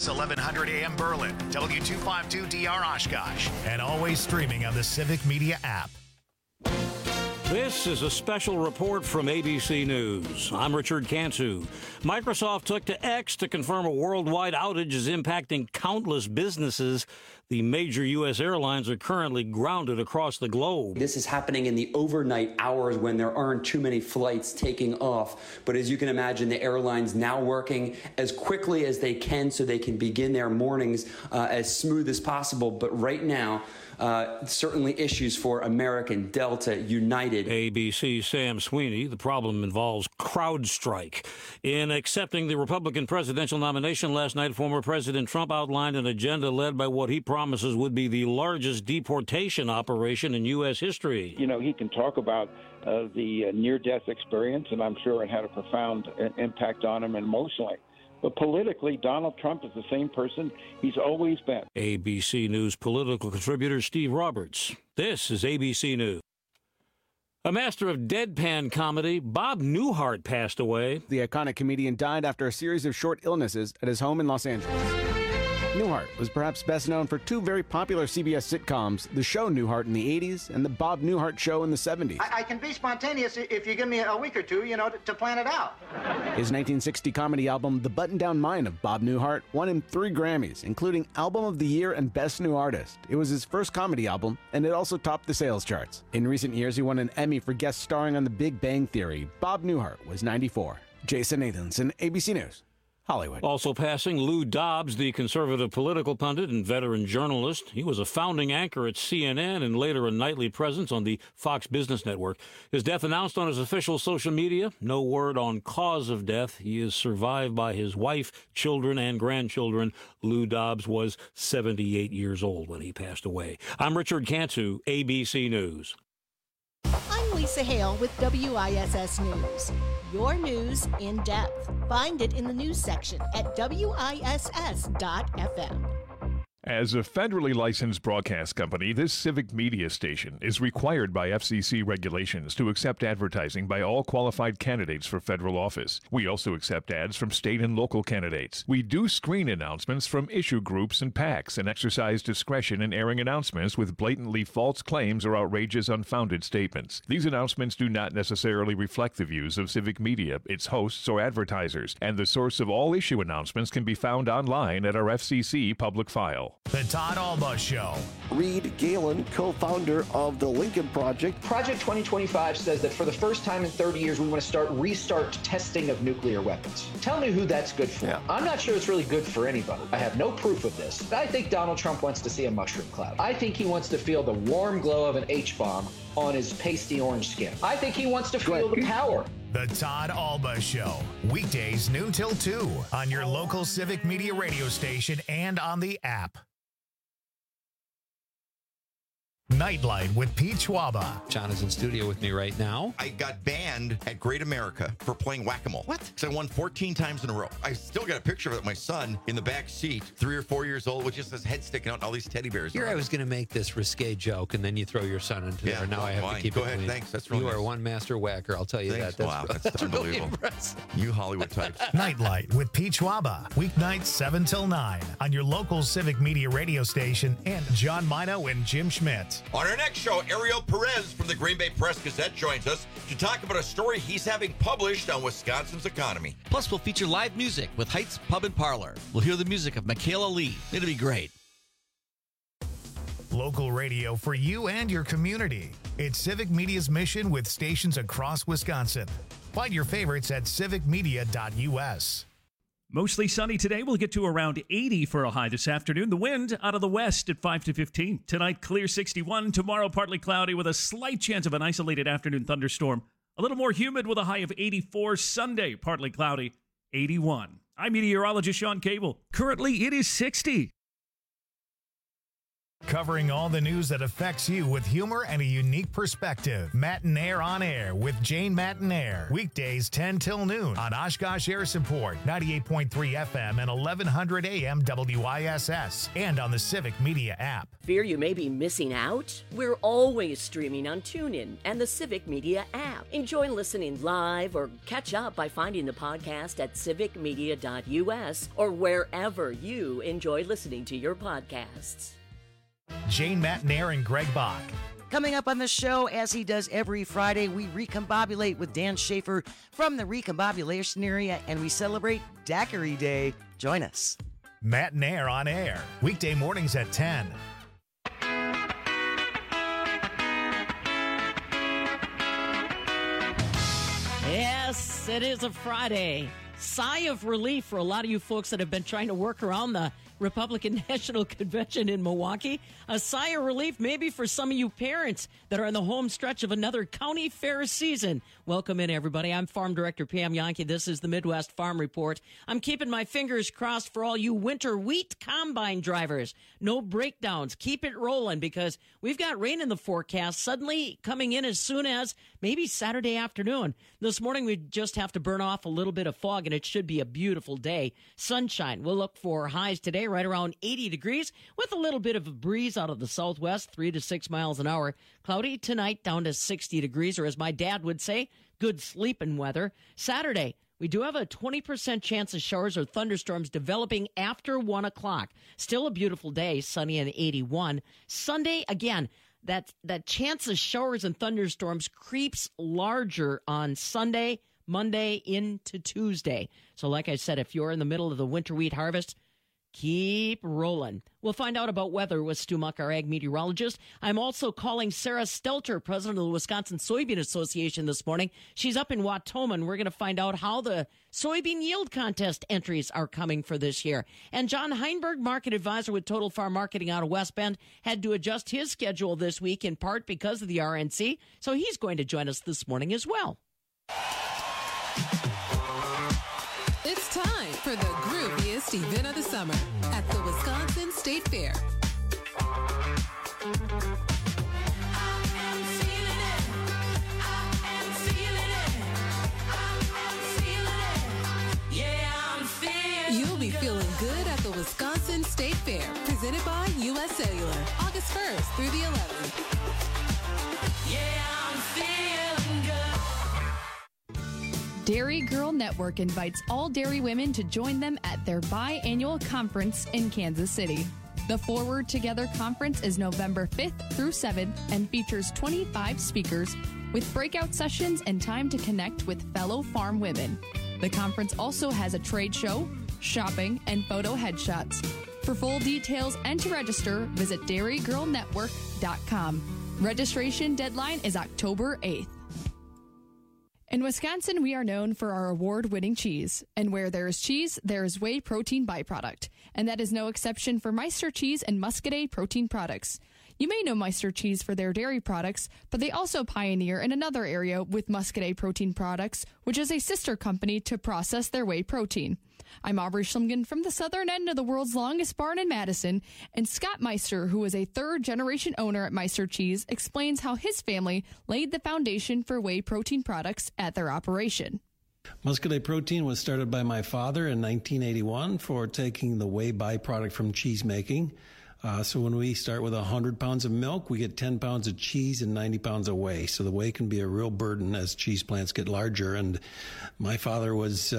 KFOX 1100 AM Berlin, W252DR Oshkosh, and always streaming on the Civic Media app. This is a special report from ABC News. I'm Richard Cantu. Microsoft took to X to confirm a worldwide outage is impacting countless businesses. The major U.S. airlines are currently grounded across the globe. This is happening in the overnight hours when there aren't too many flights taking off. But as you can imagine, the airlines now working as quickly as they can so they can begin their mornings as smooth as possible. But right now, certainly issues for American, Delta, United. ABC's Sam Sweeney. The problem involves CrowdStrike. In accepting the Republican presidential nomination last night, former President Trump outlined an agenda led by what he promises would be the largest deportation operation in U.S. history. You know, he can talk about the near-death experience, and I'm sure it had a profound impact on him emotionally. But politically, Donald Trump is the same person he's always been. ABC News political contributor Steve Roberts. This is ABC News. A master of deadpan comedy, Bob Newhart passed away. The iconic comedian died after a series of short illnesses at his home in Los Angeles. Newhart was perhaps best known for two very popular CBS sitcoms, The Show Newhart in the 80s and The Bob Newhart Show in the 70s. I can be spontaneous if you give me a week or two, to plan it out. His 1960 comedy album, The Button-Down Mind of Bob Newhart, won him 3 Grammys, including Album of the Year and Best New Artist. It was his first comedy album, and it also topped the sales charts. In recent years, he won an Emmy for guest starring on The Big Bang Theory. Bob Newhart was 94. Jason Nathanson, ABC News. Hollywood. Also passing, Lou Dobbs, the conservative political pundit and veteran journalist. He was a founding anchor at CNN and later a nightly presence on the Fox Business Network. His death announced on his official social media. No word on cause of death. He is survived by his wife, children, and grandchildren. Lou Dobbs was 78 years old when he passed away. I'm Richard Cantu, ABC News. I'm Lisa Hale with WISS News. Your news in depth. Find it in the news section at WISS.FM. As a federally licensed broadcast company, this civic media station is required by FCC regulations to accept advertising by all qualified candidates for federal office. We also accept ads from state and local candidates. We do screen announcements from issue groups and PACs and exercise discretion in airing announcements with blatantly false claims or outrageous, unfounded statements. These announcements do not necessarily reflect the views of civic media, its hosts, or advertisers, and the source of all issue announcements can be found online at our FCC public file. The Todd Alba Show. Reed Galen, co-founder of the Lincoln Project. Project 2025 says that for the first time in 30 years, we want to restart testing of nuclear weapons. Tell me who that's good for. Yeah. I'm not sure it's really good for anybody. I have no proof of this. I think Donald Trump wants to see a mushroom cloud. I think he wants to feel the warm glow of an H-bomb on his pasty orange skin. I think he wants to feel the power. The Todd Alba Show. Weekdays noon till 2 on your local civic media radio station and on the app. Nightlight with Pete Schwaba. John is in studio with me right now. I got banned at Great America for playing whack-a-mole. What? Because I won 14 times in a row. I still got a picture of it, my son in the back seat, 3 or 4 years old, with just his head sticking out and all these teddy bears. Here I was going to make this risque joke, and then you throw your son into there. Now I have to keep it clean. Go ahead, thanks. That's really You nice. are one master whacker, I'll tell you thanks. that. That's unbelievable. Really impressive. You Hollywood types. Nightlight with Pete Schwaba. Weeknights 7 till 9 on your local civic media radio station and John Mino and Jim Schmidt. On our next show, Ariel Perez from the Green Bay Press-Gazette joins us to talk about a story he's having published on Wisconsin's economy. Plus, we'll feature live music with Heights Pub and Parlor. We'll hear the music of Michaela Lee. It'll be great. Local radio for you and your community. It's Civic Media's mission with stations across Wisconsin. Find your favorites at civicmedia.us. Mostly sunny today. We'll get to around 80 for a high this afternoon. The wind out of the west at 5 to 15. Tonight, clear 61. Tomorrow, partly cloudy with a slight chance of an isolated afternoon thunderstorm. A little more humid with a high of 84. Sunday, partly cloudy, 81. I'm meteorologist Sean Cable. Currently, it is 60. Covering all the news that affects you with humor and a unique perspective. Matinaire on Air with Jane Matinaire. Weekdays 10 till noon on Oshkosh Air Support, 98.3 FM and 1100 AM WISS, and on the Civic Media app. Fear you may be missing out? We're always streaming on TuneIn and the Civic Media app. Enjoy listening live or catch up by finding the podcast at civicmedia.us or wherever you enjoy listening to your podcasts. Jane Matinaire and Greg Bach. Coming up on the show, as he does every Friday, we recombobulate with Dan Schaefer from the recombobulation area, and we celebrate Daiquiri Day. Join us. Matinaire on Air, weekday mornings at 10. Yes, it is a Friday. Sigh of relief for a lot of you folks that have been trying to work around the Republican National Convention in Milwaukee. A sigh of relief maybe for some of you parents that are in the home stretch of another county fair season. Welcome in, everybody. I'm Farm Director Pam Yankee. This is the Midwest Farm Report. I'm keeping my fingers crossed for all you winter wheat combine drivers. No breakdowns. Keep it rolling because we've got rain in the forecast suddenly coming in as soon as maybe Saturday afternoon. This morning we just have to burn off a little bit of fog and it should be a beautiful day. Sunshine. We'll look for highs today right around 80 degrees with a little bit of a breeze out of the southwest, 3 to 6 miles an hour. Cloudy tonight down to 60 degrees, or as my dad would say, good sleeping weather. Saturday, we do have a 20% chance of showers or thunderstorms developing after 1 o'clock. Still a beautiful day, sunny and 81. Sunday, again, that chance of showers and thunderstorms creeps larger on Sunday, Monday into Tuesday. So like I said, if you're in the middle of the winter wheat harvest, keep rolling. We'll find out about weather with Stu Muck, our ag meteorologist. I'm also calling Sarah Stelter, president of the Wisconsin Soybean Association, this morning. She's up in Wautoma, and we're going to find out how the soybean yield contest entries are coming for this year. And John Heinberg, market advisor with Total Farm Marketing out of West Bend, had to adjust his schedule this week in part because of the RNC, so he's going to join us this morning as well. It's time for the grooviest event of the summer at the Wisconsin State Fair. You'll be feeling good at the Wisconsin State Fair, presented by U.S. Cellular, August 1st through the 11th. Dairy Girl Network invites all dairy women to join them at their biannual conference in Kansas City. The Forward Together Conference is November 5th through 7th and features 25 speakers with breakout sessions and time to connect with fellow farm women. The conference also has a trade show, shopping, and photo headshots. For full details and to register, visit dairygirlnetwork.com. Registration deadline is October 8th. In Wisconsin, we are known for our award-winning cheese. And where there is cheese, there is whey protein byproduct. And that is no exception for Meister Cheese and Muscadet protein products. You may know Meister Cheese for their dairy products, but they also pioneer in another area with Muscadet Protein Products, which is a sister company to process their whey protein. I'm Aubrey Schlingen from the southern end of the world's longest barn in Madison, and Scott Meister, who is a third-generation owner at Meister Cheese, explains how his family laid the foundation for whey protein products at their operation. Muscadet Protein was started by my father in 1981 for taking the whey byproduct from cheese making. So when we start with 100 pounds of milk, we get 10 pounds of cheese and 90 pounds of whey. So the whey can be a real burden as cheese plants get larger. And my father was...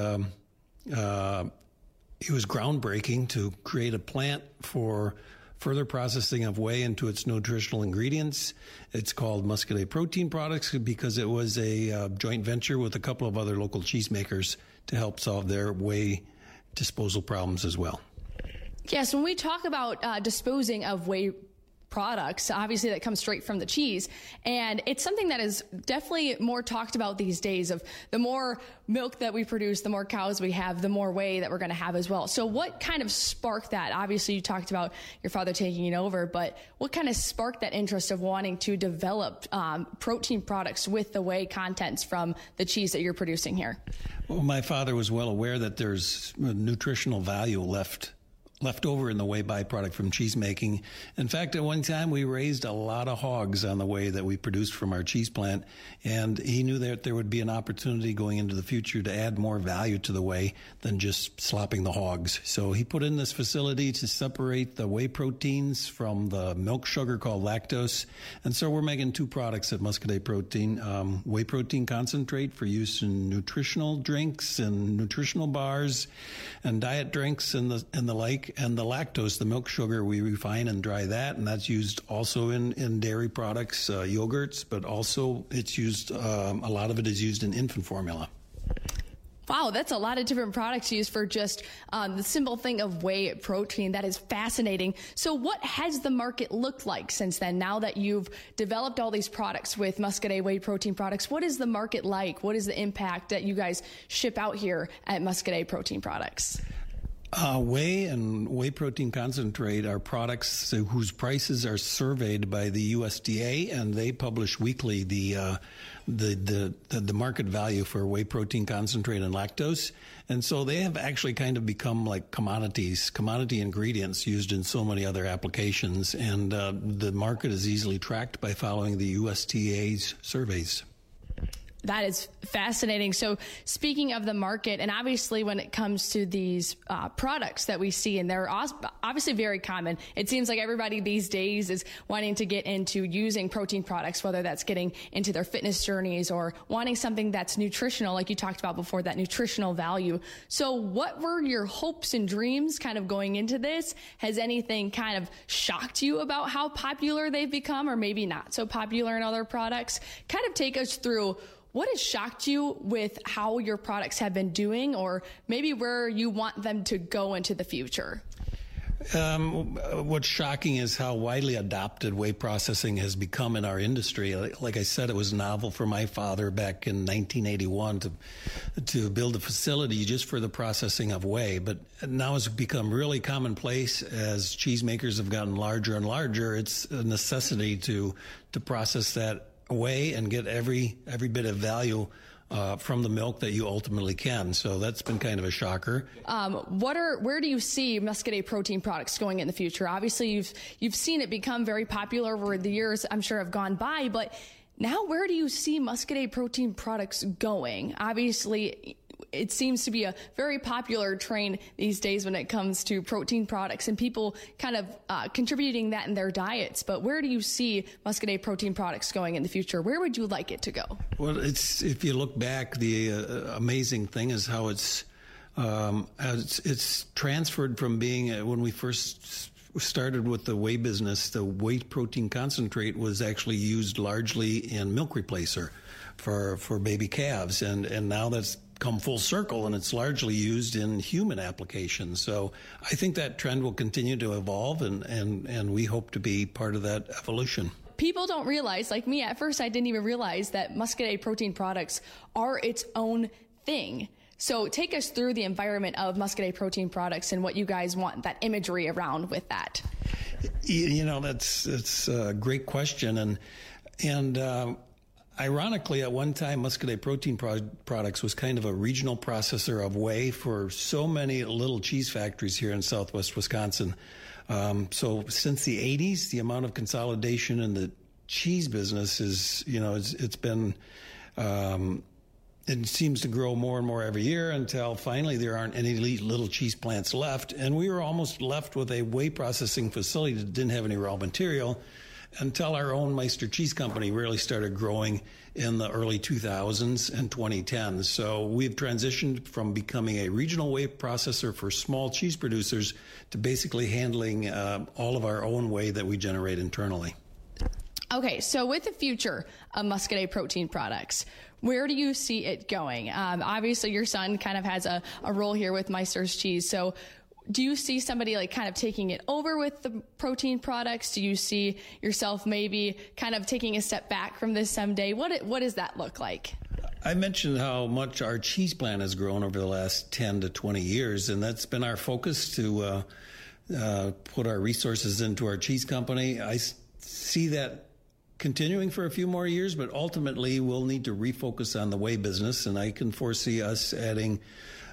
He was groundbreaking to create a plant for further processing of whey into its nutritional ingredients. It's called Muscadet Protein Products because it was a joint venture with a couple of other local cheesemakers to help solve their whey disposal problems as well. Yes, when we talk about disposing of whey products, obviously that comes straight from the cheese, and it's something that is definitely more talked about these days. Of the more milk that we produce, the more cows we have, the more whey that we're going to have as well. So what kind of sparked that? Obviously you talked about your father taking it over, but what kind of sparked that interest of wanting to develop protein products with the whey contents from the cheese that you're producing here? Well, my father was well aware that there's nutritional value left left over in the whey byproduct from cheese making. In fact, at one time we raised a lot of hogs on the whey that we produced from our cheese plant, and he knew that there would be an opportunity going into the future to add more value to the whey than just slopping the hogs. So he put in this facility to separate the whey proteins from the milk sugar called lactose. And so we're making two products at Muscadet Protein, whey protein concentrate for use in nutritional drinks and nutritional bars and diet drinks and the like. And the lactose, the milk sugar, we refine and dry that, and that's used also in dairy products, yogurts, but also it's used, a lot of it is used in infant formula. Wow, that's a lot of different products used for just the simple thing of whey protein. That is fascinating. So what has the market looked like since then? Now that you've developed all these products with Muscadet whey protein products, what is the market like? What is the impact that you guys ship out here at Muscadet Protein Products? Whey and whey protein concentrate are products whose prices are surveyed by the USDA, and they publish weekly the market value for whey protein concentrate and lactose. And so they have actually kind of become like commodity ingredients used in so many other applications. And the market is easily tracked by following the USDA's surveys. That is fascinating. So speaking of the market, and obviously when it comes to these products that we see, and they're obviously very common, it seems like everybody these days is wanting to get into using protein products, whether that's getting into their fitness journeys or wanting something that's nutritional, like you talked about before, that nutritional value. So what were your hopes and dreams kind of going into this? Has anything kind of shocked you about how popular they've become, or maybe not so popular in other products? Kind of take us through what has shocked you with how your products have been doing, or maybe where you want them to go into the future? What's shocking is how widely adopted whey processing has become in our industry. Like I said, it was novel for my father back in 1981 to build a facility just for the processing of whey. But now it's become really commonplace as cheesemakers have gotten larger and larger. It's a necessity to process that whey and get every bit of value from the milk that you ultimately can. So that's been kind of a shocker. Where do you see Muscadet protein products going in the future? Obviously, you've seen it become very popular over the years, I'm sure, have gone by, but now where do you see Muscadet protein products going? Obviously, it seems to be a very popular train these days when it comes to protein products and people kind of contributing that in their diets. But where do you see Muscadet protein products going in the future? Where would you like it to go? Well, if you look back, the amazing thing is how it's transferred from being when we first started with the whey business. The whey protein concentrate was actually used largely in milk replacer for baby calves, and now that's come full circle, and it's largely used in human applications. So I think that trend will continue to evolve, and we hope to be part of that evolution. People don't realize, like me, at first I didn't even realize that Muscadet protein products are its own thing. So take us through the environment of Muscadet protein products and what you guys want that imagery around with that. You know, that's a great question, and ironically, at one time, Muscadet Protein Products was kind of a regional processor of whey for so many little cheese factories here in southwest Wisconsin. So since the 80s, the amount of consolidation in the cheese business is, it's been, it seems to grow more and more every year until finally there aren't any little cheese plants left. And we were almost left with a whey processing facility that didn't have any raw material until our own Meister Cheese Company really started growing in the early 2000s and 2010s. So we've transitioned from becoming a regional whey processor for small cheese producers to basically handling all of our own whey that we generate internally. Okay, so with the future of Muscadet protein products, where do you see it going? Obviously, your son kind of has a role here with Meister's Cheese. So do you see somebody like kind of taking it over with the protein products? Do you see yourself maybe kind of taking a step back from this someday? What does that look like? I mentioned how much our cheese plant has grown over the last 10 to 20 years, and that's been our focus to put our resources into our cheese company. I see that continuing for a few more years, but ultimately we'll need to refocus on the whey business, and I can foresee us adding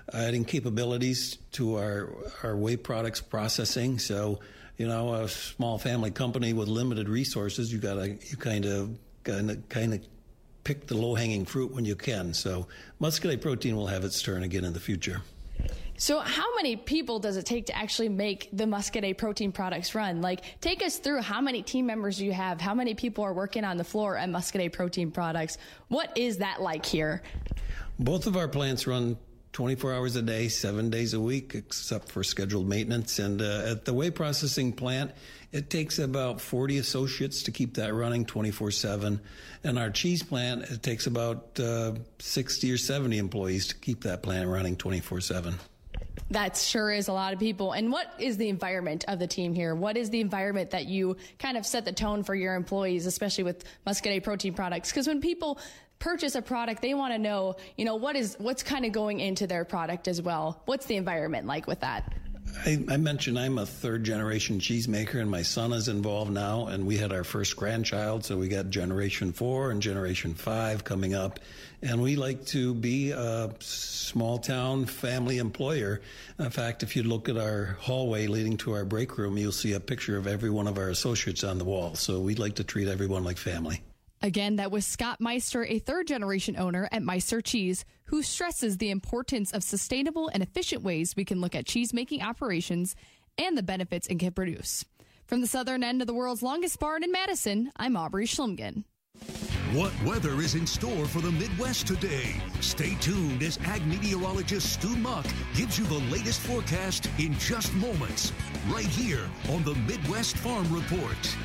adding capabilities to our whey products processing. So, a small family company with limited resources, you kind of pick the low-hanging fruit when you can. So Muscadet Protein will have its turn again in the future. So how many people does it take to actually make the Muscadet Protein products run? Like, take us through how many team members you have, how many people are working on the floor at Muscadet Protein products. What is that like here? Both of our plants run 24 hours a day, 7 days a week, except for scheduled maintenance. And at the whey processing plant, it takes about 40 associates to keep that running 24/7. And our cheese plant, it takes about 60 or 70 employees to keep that plant running 24/7. That sure is a lot of people. And what is the environment of the team here? What is the environment that you kind of set the tone for your employees, especially with Muscadet Protein products? Because when people purchase a product, they want to know, what's kind of going into their product as well. What's the environment like with that? I mentioned I'm a third-generation cheesemaker, and my son is involved now, and we had our first grandchild, so we got Generation 4 and Generation 5 coming up. And we like to be a small-town family employer. In fact, if you look at our hallway leading to our break room, you'll see a picture of every one of our associates on the wall. So we'd like to treat everyone like family. Again, that was Scott Meister, a third-generation owner at Meister Cheese, who stresses the importance of sustainable and efficient ways we can look at cheese-making operations and the benefits it can produce. From the southern end of the world's longest barn in Madison, I'm Aubrey Schlumgen. What weather is in store for the Midwest today? Stay tuned as ag meteorologist Stu Muck gives you the latest forecast in just moments, right here on the Midwest Farm Report.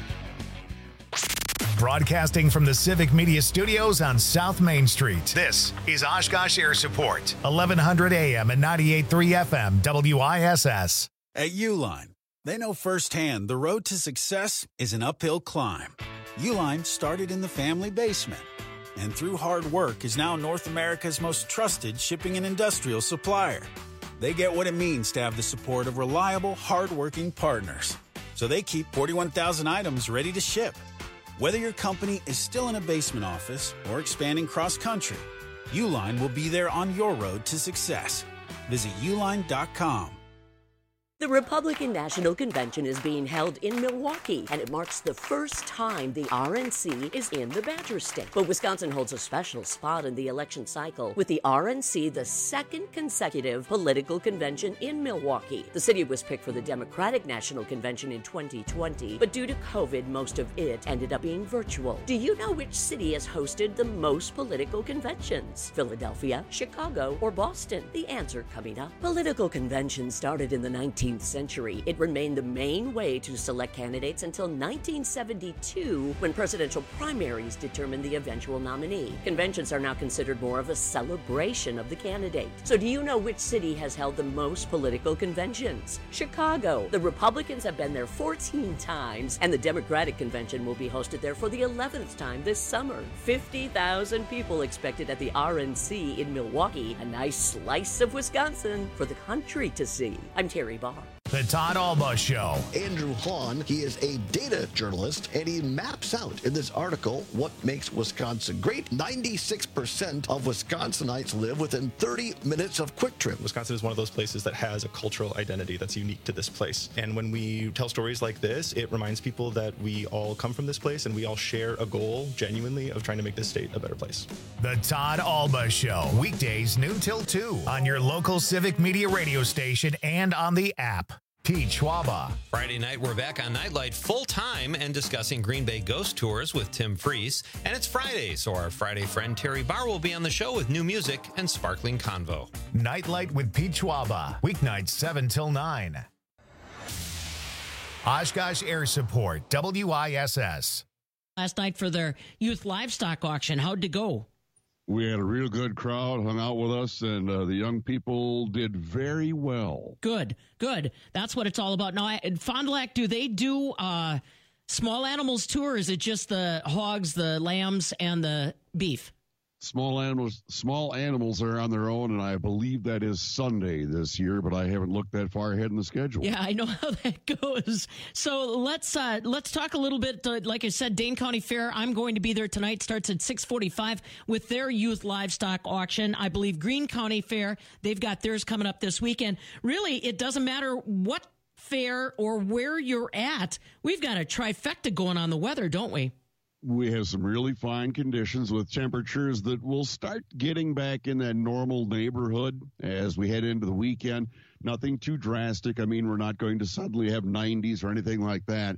Broadcasting from the Civic Media Studios on South Main Street, this is Oshkosh Air Support, 1100 AM and 98.3 FM, WISS. At Uline, they know firsthand the road to success is an uphill climb. Uline started in the family basement, and through hard work is now North America's most trusted shipping and industrial supplier. They get what it means to have the support of reliable, hardworking partners. So they keep 41,000 items ready to ship. Whether your company is still in a basement office or expanding cross-country, Uline will be there on your road to success. Visit uline.com. The Republican National Convention is being held in Milwaukee, and it marks the first time the RNC is in the Badger State. But Wisconsin holds a special spot in the election cycle, with the RNC the second consecutive political convention in Milwaukee. The city was picked for the Democratic National Convention in 2020, but due to COVID, most of it ended up being virtual. Do you know which city has hosted the most political conventions? Philadelphia, Chicago, or Boston? The answer coming up. Political conventions started in the 19th century. It remained the main way to select candidates until 1972, when presidential primaries determined the eventual nominee. Conventions are now considered more of a celebration of the candidate. So do you know which city has held the most political conventions? Chicago. The Republicans have been there 14 times, and the Democratic convention will be hosted there for the 11th time this summer. 50,000 people expected at the RNC in Milwaukee, a nice slice of Wisconsin for the country to see. I'm Terry Barr. The Todd Alba Show. Andrew Hahn, he is a data journalist, and he maps out in this article what makes Wisconsin great. 96% of Wisconsinites live within 30 minutes of Quick Trip. Wisconsin is one of those places that has a cultural identity that's unique to this place. And when we tell stories like this, it reminds people that we all come from this place and we all share a goal, genuinely, of trying to make this state a better place. The Todd Alba Show. Weekdays noon till 2 on your local Civic Media radio station and on the app. Pete Schwaba. Friday night, we're back on Nightlight full-time and discussing Green Bay ghost tours with Tim Freese. And it's Friday, so our Friday friend Terry Barr will be on the show with new music and sparkling convo. Nightlight with Pete Schwaba. Weeknights 7 till 9. Oshkosh Air Support, WISS. Last night for their youth livestock auction, how'd it go? We had a real good crowd, hung out with us, and the young people did very well. Good. That's what it's all about. Now, at Fond du Lac, do they do small animals too, or is it just the hogs, the lambs, and the beef? Small animals are on their own, and I believe that is Sunday this year, but I haven't looked that far ahead in the schedule. Yeah, I know how that goes. So let's talk a little bit. Like I said, Dane County Fair. I'm going to be there tonight. Starts at 6:45 with their youth livestock auction. I believe Greene County Fair. They've got theirs coming up this weekend. Really, it doesn't matter what fair or where you're at. We've got a trifecta going on the weather, don't we? We have some really fine conditions with temperatures that will start getting back in that normal neighborhood as we head into the weekend. Nothing too drastic. I mean, we're not going to suddenly have 90s or anything like that.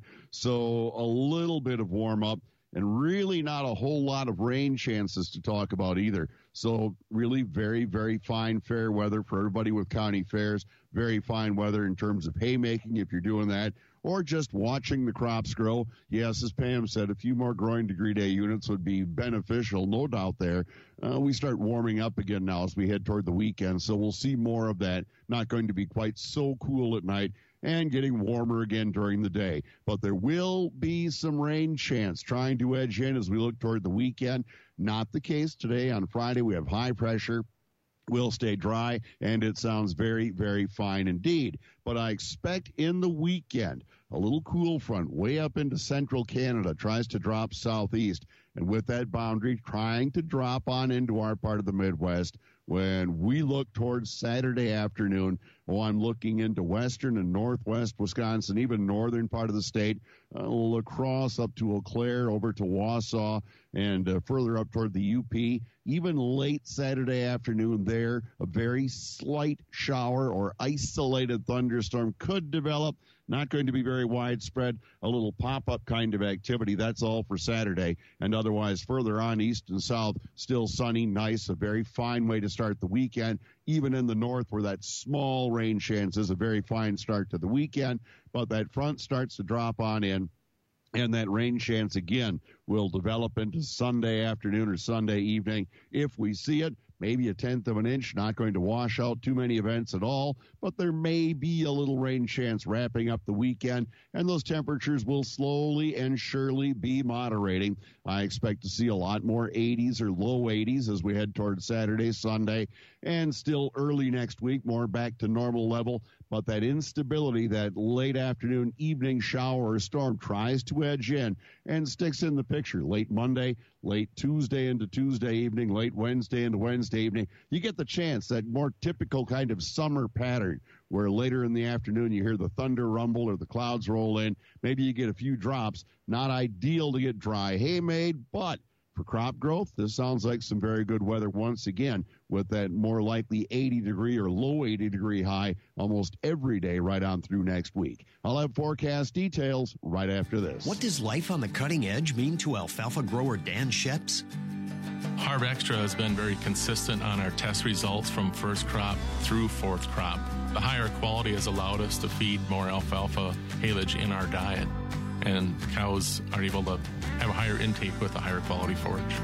So a little bit of warm up and really not a whole lot of rain chances to talk about either. So really very, very fine fair weather for everybody with county fairs. Very fine weather in terms of haymaking if you're doing that, or just watching the crops grow. Yes, as Pam said, a few more growing degree day units would be beneficial, no doubt there. We start warming up again now as we head toward the weekend, so we'll see more of that. Not going to be quite so cool at night and getting warmer again during the day. But there will be some rain chance trying to edge in as we look toward the weekend. Not the case today. On Friday, we have high pressure. Will stay dry, and it sounds very, very fine indeed. But I expect in the weekend, a little cool front way up into central Canada tries to drop southeast, and with that boundary trying to drop on into our part of the Midwest. When we look towards Saturday afternoon, I'm looking into western and northwest Wisconsin, even northern part of the state, La Crosse up to Eau Claire, over to Wausau, and further up toward the UP. Even late Saturday afternoon there, a very slight shower or isolated thunderstorm could develop. Not going to be very widespread, a little pop-up kind of activity. That's all for Saturday. And otherwise, further on east and south, still sunny, nice, a very fine way to start the weekend. Even in the north where that small rain chance is a very fine start to the weekend. But that front starts to drop on in. And that rain chance, again, will develop into Sunday afternoon or Sunday evening. If we see it, maybe a tenth of an inch, not going to wash out too many events at all, but there may be a little rain chance wrapping up the weekend, and those temperatures will slowly and surely be moderating. I expect to see a lot more 80s or low 80s as we head towards Saturday, Sunday, and still early next week, more back to normal level. But that instability, that late afternoon, evening shower or storm tries to edge in and sticks in the picture. Late Monday, late Tuesday into Tuesday evening, late Wednesday into Wednesday evening. You get the chance, that more typical kind of summer pattern where later in the afternoon you hear the thunder rumble or the clouds roll in. Maybe you get a few drops. Not ideal to get dry hay made, but for crop growth, this sounds like some very good weather once again, with that more likely 80-degree or low 80-degree high almost every day right on through next week. I'll have forecast details right after this. What does life on the cutting edge mean to alfalfa grower Dan Sheps? Harv Extra has been very consistent on our test results from first crop through fourth crop. The higher quality has allowed us to feed more alfalfa haylage in our diet, and cows are able to have a higher intake with a higher quality forage.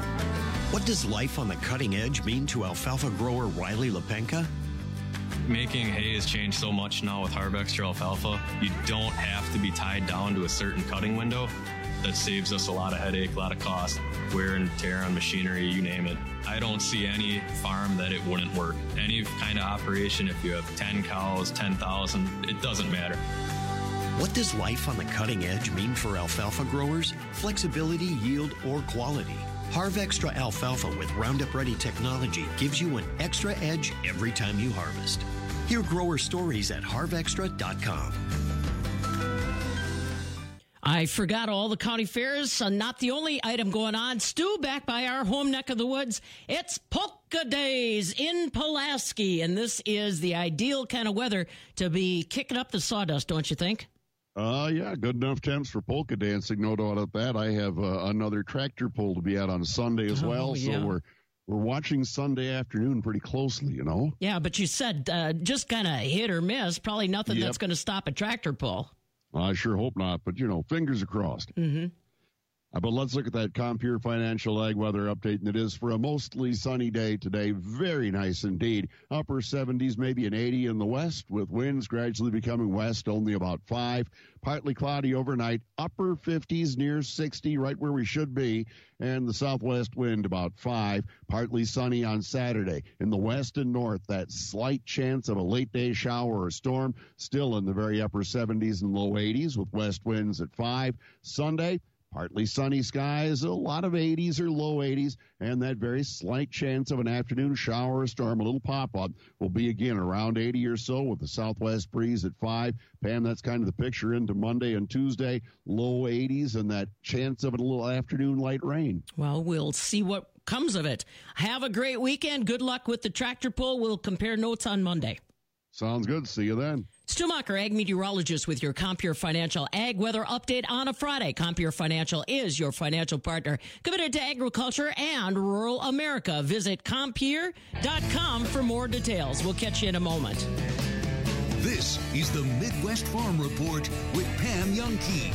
What does life on the cutting edge mean to alfalfa grower Riley Lepenka? Making hay has changed so much now with Harv Extra alfalfa. You don't have to be tied down to a certain cutting window. That saves us a lot of headache, a lot of cost, wear and tear on machinery, you name it. I don't see any farm that it wouldn't work. Any kind of operation, if you have 10 cows, 10,000, it doesn't matter. What does life on the cutting edge mean for alfalfa growers? Flexibility, yield, or quality? Harv Extra alfalfa with Roundup Ready technology gives you an extra edge every time you harvest. Hear grower stories at harvextra.com. I forgot all the county fairs. Not the only item going on. Stu, back by our home neck of the woods. It's Polka Days in Pulaski, and this is the ideal kind of weather to be kicking up the sawdust, don't you think? Yeah, good enough temps for polka dancing, no doubt about that. I have another tractor pull to be out on Sunday as well, yeah. So we're watching Sunday afternoon pretty closely, you know. Yeah, but you said just kind of hit or miss, probably nothing that's going to stop a tractor pull. I sure hope not, but, you know, fingers are crossed. Mm-hmm. But let's look at that Compeer Financial Ag weather update, and it is for a mostly sunny day today. Very nice indeed. Upper 70s, maybe an 80 in the west, with winds gradually becoming west, only about 5. Partly cloudy overnight. Upper 50s near 60, right where we should be, and the southwest wind about 5. Partly sunny on Saturday. In the west and north, that slight chance of a late day shower or storm, still in the very upper 70s and low 80s, with west winds at 5. Sunday, partly sunny skies, a lot of 80s or low 80s, and that very slight chance of an afternoon shower or storm, a little pop-up, will be again around 80 or so with the southwest breeze at 5. Pam, that's kind of the picture into Monday and Tuesday, low 80s, and that chance of a little afternoon light rain. Well, we'll see what comes of it. Have a great weekend. Good luck with the tractor pull. We'll compare notes on Monday. Sounds good. See you then. Stu Macher, ag meteorologist with your Compeer Financial Ag Weather Update on a Friday. Compeer Financial is your financial partner committed to agriculture and rural America. Visit Compeer.com for more details. We'll catch you in a moment. This is the Midwest Farm Report with Pam Youngkey.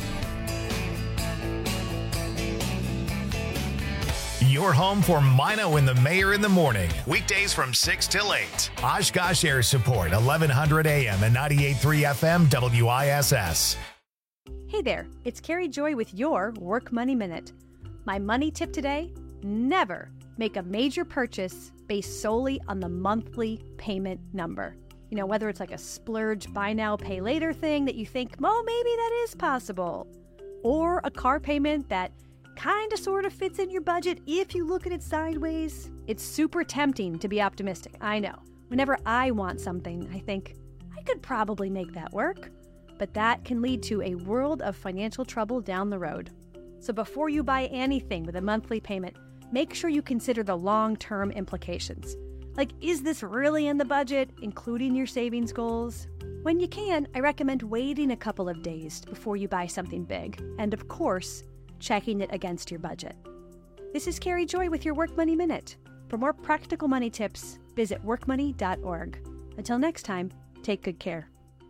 Your home for Mino and the Mayor in the morning. Weekdays from 6 till 8. Oshkosh Air Support, 1100 AM and 98.3 FM WISS. Hey there, it's Carrie Joy with your Work Money Minute. My money tip today, never make a major purchase based solely on the monthly payment number. You know, whether it's like a splurge buy now, pay later thing that you think, oh, maybe that is possible. Or a car payment that kind of sort of fits in your budget if you look at it sideways. It's super tempting to be optimistic, I know. Whenever I want something, I think, I could probably make that work. But that can lead to a world of financial trouble down the road. So before you buy anything with a monthly payment, make sure you consider the long-term implications. Like, is this really in the budget, including your savings goals? When you can, I recommend waiting a couple of days before you buy something big. And of course, checking it against your budget. This is Carrie Joy with your Work Money Minute. For more practical money tips, visit workmoney.org. Until next time, take good care.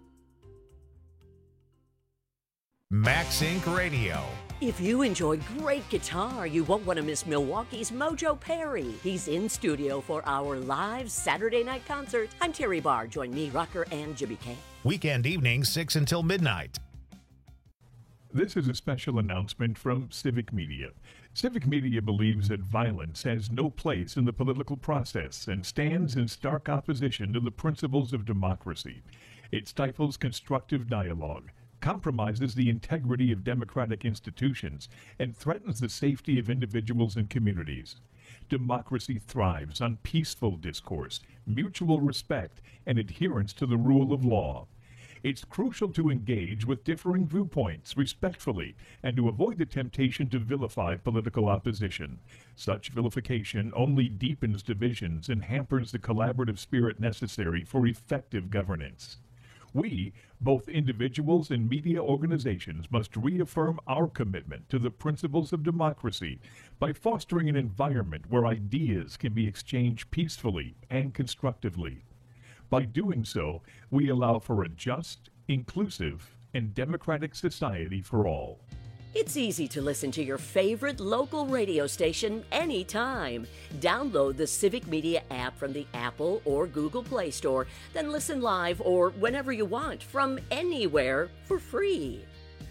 Max Inc. Radio. If you enjoy great guitar, you won't want to miss Milwaukee's Mojo Perry. He's in studio for our live Saturday night concert. I'm Terry Barr. Join me, Rucker, and Jimmy K. Weekend evenings, 6 until midnight. This is a special announcement from Civic Media. Civic Media believes that violence has no place in the political process and stands in stark opposition to the principles of democracy. It stifles constructive dialogue, compromises the integrity of democratic institutions, and threatens the safety of individuals and communities. Democracy thrives on peaceful discourse, mutual respect, and adherence to the rule of law. It's crucial to engage with differing viewpoints respectfully and to avoid the temptation to vilify political opposition. Such vilification only deepens divisions and hampers the collaborative spirit necessary for effective governance. We, both individuals and media organizations, must reaffirm our commitment to the principles of democracy by fostering an environment where ideas can be exchanged peacefully and constructively. By doing so, we allow for a just, inclusive, and democratic society for all. It's easy to listen to your favorite local radio station anytime. Download the Civic Media app from the Apple or Google Play Store, then listen live or whenever you want from anywhere for free.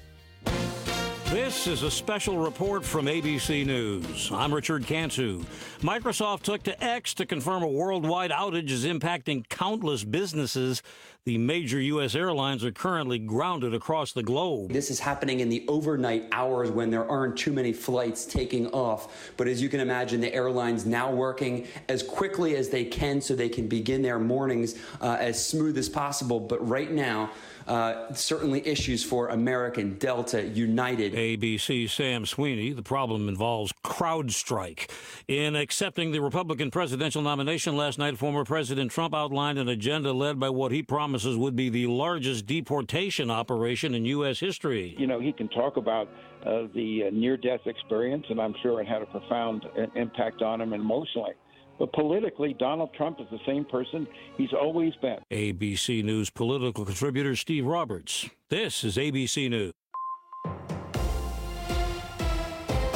This is a special report from ABC News. I'm Richard Cantu. Microsoft took to X to confirm a worldwide outage is impacting countless businesses. The major U.S. airlines are currently grounded across the globe. This is happening in the overnight hours when there aren't too many flights taking off. But as you can imagine, the airlines now working as quickly as they can so they can begin their mornings as smooth as possible. But right now, certainly issues for American, Delta, United. ABC's Sam Sweeney. The problem involves CrowdStrike. In accepting the Republican presidential nomination last night, former President Trump outlined an agenda led by what he promises would be the largest deportation operation in U.S. history. You know, he can talk about the near-death experience, and I'm sure it had a profound impact on him emotionally. But politically, Donald Trump is the same person he's always been. ABC News political contributor Steve Roberts. This is ABC News.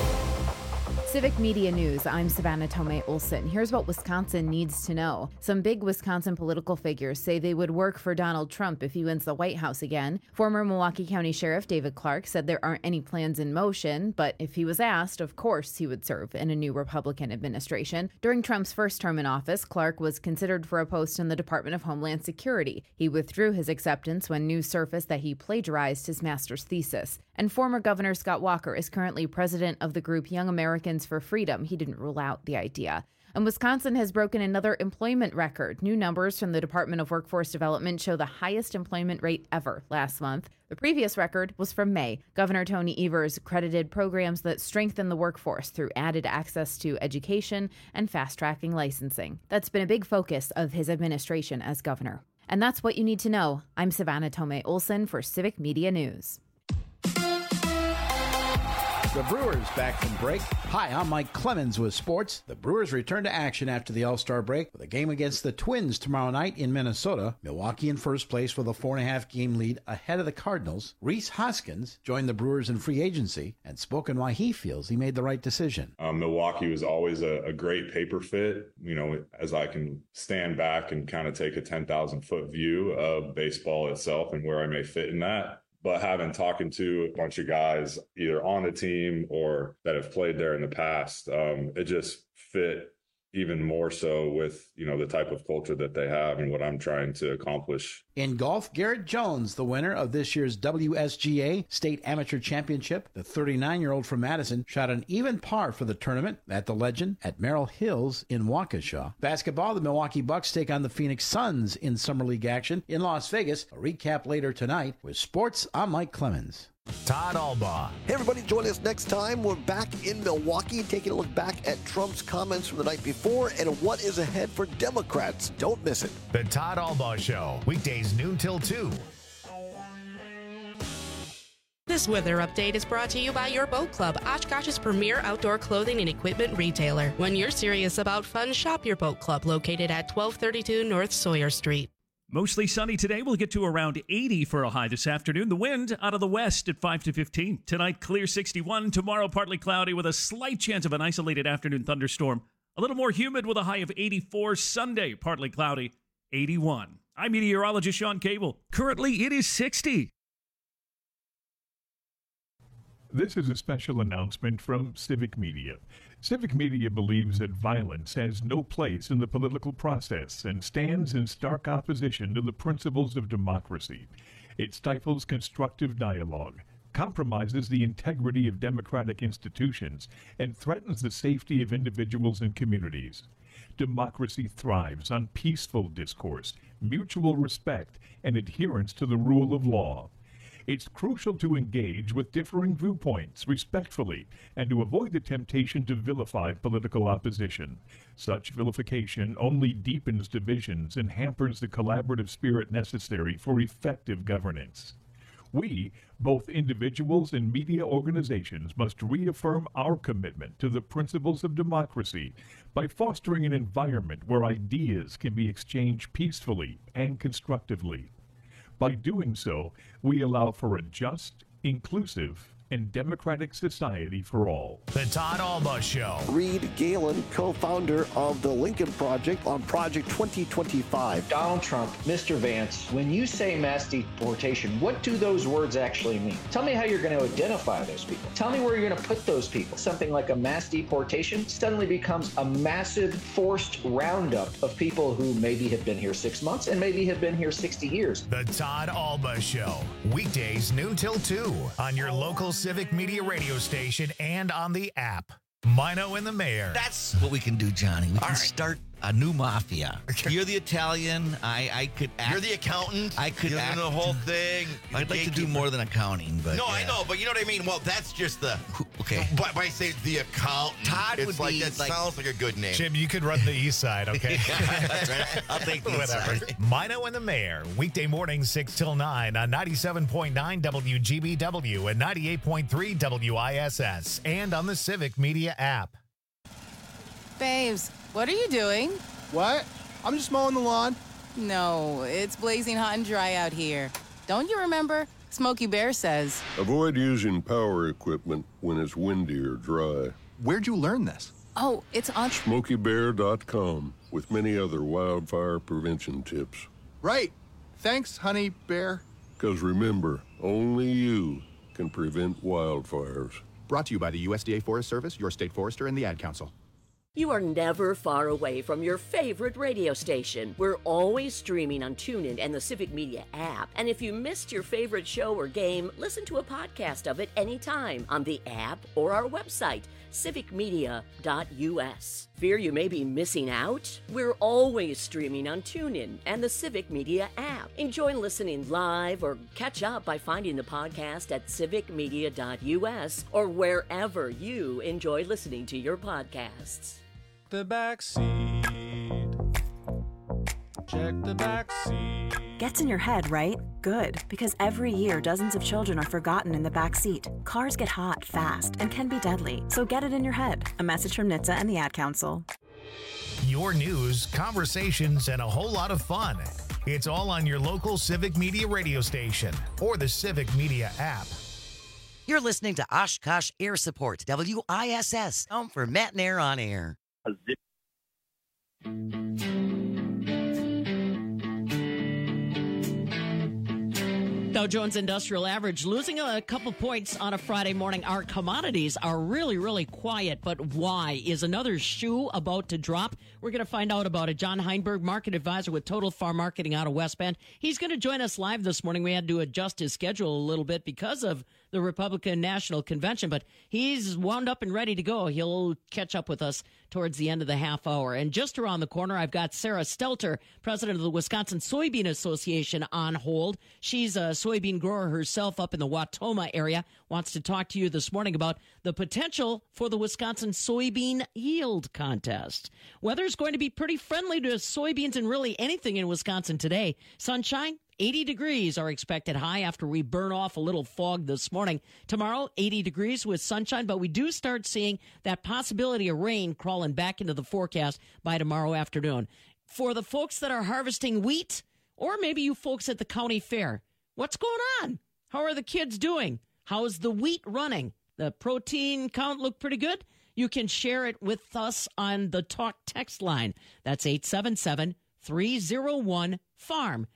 Civic Media News, I'm Savannah Tomei Olson. Here's what Wisconsin needs to know. Some big Wisconsin political figures say they would work for Donald Trump if he wins the White House again. Former Milwaukee County Sheriff David Clark said there aren't any plans in motion, but if he was asked, of course he would serve in a new Republican administration. During Trump's first term in office, Clark was considered for a post in the Department of Homeland Security. He withdrew his acceptance when news surfaced that he plagiarized his master's thesis. And former Governor Scott Walker is currently president of the group Young Americans for Freedom. He didn't rule out the idea. And Wisconsin has broken another employment record. New numbers from the Department of Workforce Development show the highest employment rate ever last month. The previous record was from May. Governor Tony Evers credited programs that strengthen the workforce through added access to education and fast-tracking licensing. That's been a big focus of his administration as governor. And that's what you need to know. I'm Savannah Tomei Olson for Civic Media News. The Brewers back from break. Hi, I'm Mike Clemens with sports. The Brewers return to action after the All-Star break with a game against the Twins tomorrow night in Minnesota. Milwaukee in first place with a 4.5-game lead ahead of the Cardinals. Rhys Hoskins joined the Brewers in free agency and spoke on why he feels he made the right decision. Milwaukee was always a great paper fit. You know, as I can stand back and kind of take a 10,000-foot view of baseball itself and where I may fit in that. But talking to a bunch of guys either on the team or that have played there in the past, it just fit even more so with, the type of culture that they have and what I'm trying to accomplish. In golf, Garrett Jones, the winner of this year's WSGA State Amateur Championship, the 39-year-old from Madison, shot an even par for the tournament at the Legend at Merrill Hills in Waukesha. Basketball, the Milwaukee Bucks take on the Phoenix Suns in Summer League action in Las Vegas. A recap later tonight. With sports, I'm Mike Clemens. Todd Albaugh. Hey, everybody, join us next time. We're back in Milwaukee, taking a look back at Trump's comments from the night before and what is ahead for Democrats. Don't miss it. The Todd Albaugh Show, weekdays noon till 2. This weather update is brought to you by your Boat Club, Oshkosh's premier outdoor clothing and equipment retailer. When you're serious about fun, shop your Boat Club, located at 1232 North Sawyer Street. Mostly sunny today. We'll get to around 80 for a high this afternoon. The wind out of the west at 5 to 15. Tonight, clear 61. Tomorrow, partly cloudy with a slight chance of an isolated afternoon thunderstorm. A little more humid with a high of 84. Sunday, partly cloudy, 81. I'm meteorologist Sean Cable. Currently, it is 60. This is a special announcement from Civic Media. Civic Media believes that violence has no place in the political process and stands in stark opposition to the principles of democracy. It stifles constructive dialogue, compromises the integrity of democratic institutions, and threatens the safety of individuals and communities. Democracy thrives on peaceful discourse, mutual respect, and adherence to the rule of law. It's crucial to engage with differing viewpoints respectfully and to avoid the temptation to vilify political opposition. Such vilification only deepens divisions and hampers the collaborative spirit necessary for effective governance. We, both individuals and media organizations, must reaffirm our commitment to the principles of democracy by fostering an environment where ideas can be exchanged peacefully and constructively. By doing so, we allow for a just, inclusive, and democratic society for all. The Todd Albaugh Show. Reed Galen, co-founder of the Lincoln Project on Project 2025. Donald Trump, Mr. Vance, when you say mass deportation, what do those words actually mean? Tell me how you're going to identify those people. Tell me where you're going to put those people. Something like a mass deportation suddenly becomes a massive forced roundup of people who maybe have been here 6 months and maybe have been here 60 years. The Todd Albaugh Show. Weekdays noon till 2 on your local Civic Media radio station and on the app. Mino and the Mayor. That's what we can do, Johnny. We can start a new mafia. You're the Italian. I could act. You're the accountant. I could You're act. doing the whole thing. I'd like to do more than accounting, but no, yeah. I know, but you know what I mean. Well, that's just the okay. But when I say the accountant, Todd it's would like be that like, sounds like a good name. Jim, you could run the east side, okay? That's right. I'll take the Whatever. side. Mino and the Mayor, weekday mornings 6 till 9 on 97.9 WGBW and 98.3 WISS and on the Civic Media app. Babes, what are you doing? What? I'm just mowing the lawn. No, it's blazing hot and dry out here. Don't you remember? Smokey Bear says. Avoid using power equipment when it's windy or dry. Where'd you learn this? Oh, it's on SmokeyBear.com with many other wildfire prevention tips. Right. Thanks, Honey Bear. Because remember, only you can prevent wildfires. Brought to you by the USDA Forest Service, your state forester, and the Ad Council. You are never far away from your favorite radio station. We're always streaming on TuneIn and the Civic Media app. And if you missed your favorite show or game, listen to a podcast of it anytime on the app or our website, civicmedia.us. Fear you may be missing out? We're always streaming on TuneIn and the Civic Media app. Enjoy listening live or catch up by finding the podcast at civicmedia.us or wherever you enjoy listening to your podcasts. The back seat. Check the back seat. Gets in your head, right? Good, because every year dozens of children are forgotten in the back seat. Cars get hot fast and can be deadly, so get it in your head. A message from NHTSA and the Ad Council. Your news, conversations, and a whole lot of fun. It's all on your local Civic Media radio station or the Civic Media app. You're listening to Oshkosh Air Support, WISS, home for Matt and Air on Air. Dow Jones Industrial Average losing a couple points on a Friday morning. Our commodities are really, really quiet, but why? Is another shoe about to drop? We're going to find out about it. John Heinberg, market advisor with Total Farm Marketing out of West Bend. He's going to join us live this morning. We had to adjust his schedule a little bit because of the Republican National Convention, but he's wound up and ready to go. He'll catch up with us towards the end of the half hour. And just around the corner, I've got Sarah Stelter, president of the Wisconsin Soybean Association, on hold. She's a soybean grower herself up in the Wautoma area, wants to talk to you this morning about the potential for the Wisconsin Soybean Yield Contest. Weather's going to be pretty friendly to soybeans and really anything in Wisconsin today. Sunshine, 80 degrees are expected high after we burn off a little fog this morning. Tomorrow, 80 degrees with sunshine, but we do start seeing that possibility of rain crawling back into the forecast by tomorrow afternoon. For the folks that are harvesting wheat, or maybe you folks at the county fair, what's going on? How are the kids doing? How's the wheat running? The protein count look pretty good? You can share it with us on the Talk text line. That's 877-301-FARM.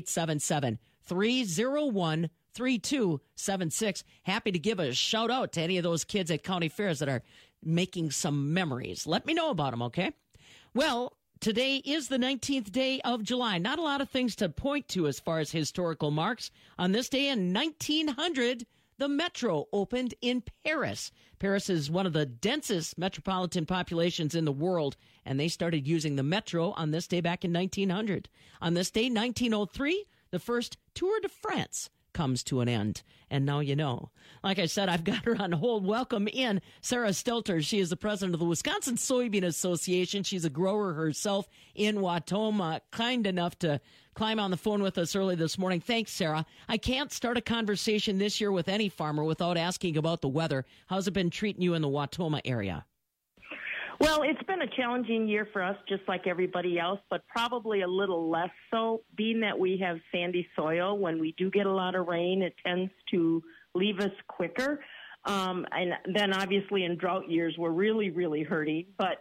877-301-3276. Happy to give a shout out to any of those kids at county fairs that are making some memories. Let me know about them, okay? Well, today is the 19th day of July. Not a lot of things to point to as far as historical marks. On this day in 1900, the Metro opened in Paris. Paris is one of the densest metropolitan populations in the world, and they started using the Metro on this day back in 1900. On this day, 1903, the first Tour de France comes to an end. And now you know. Like I said, I've got her on hold. Welcome in Sarah Stelter. She is the president of the Wisconsin Soybean Association. She's a grower herself in Wautoma, kind enough to climb on the phone with us early this morning. Thanks, Sarah. I can't start a conversation this year with any farmer without asking about the weather. How's it been treating you in the Wautoma area? Well, it's been a challenging year for us, just like everybody else, but probably a little less so, being that we have sandy soil. When we do get a lot of rain, it tends to leave us quicker. And then obviously in drought years, we're really, really hurting. But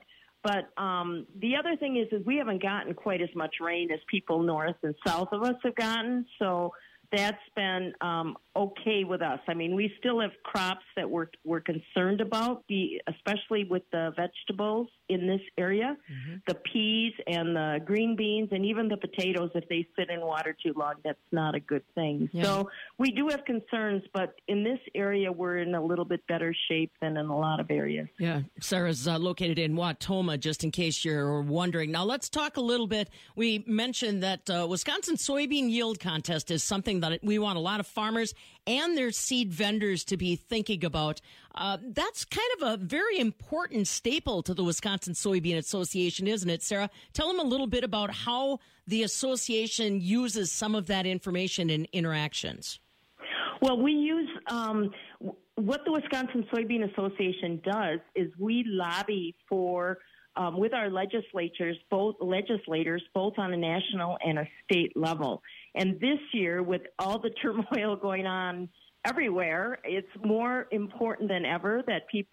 the other thing is we haven't gotten quite as much rain as people north and south of us have gotten. So that's been okay with us. I mean, we still have crops that we're concerned about, especially with the vegetables in this area, the peas and the green beans and even the potatoes. If they sit in water too long, that's not a good thing. Yeah. So we do have concerns, but in this area, we're in a little bit better shape than in a lot of areas. Yeah, Sarah's located in Wautoma, just in case you're wondering. Now, let's talk a little bit. We mentioned that Wisconsin Soybean Yield Contest is something that we want a lot of farmers and their seed vendors to be thinking about. That's kind of a very important staple to the Wisconsin Soybean Association, isn't it, Sarah? Tell them a little bit about how the association uses some of that information in interactions. Well, we use what the Wisconsin Soybean Association does is we lobby for with our legislators, both on a national and a state level. And this year, with all the turmoil going on everywhere, it's more important than ever that people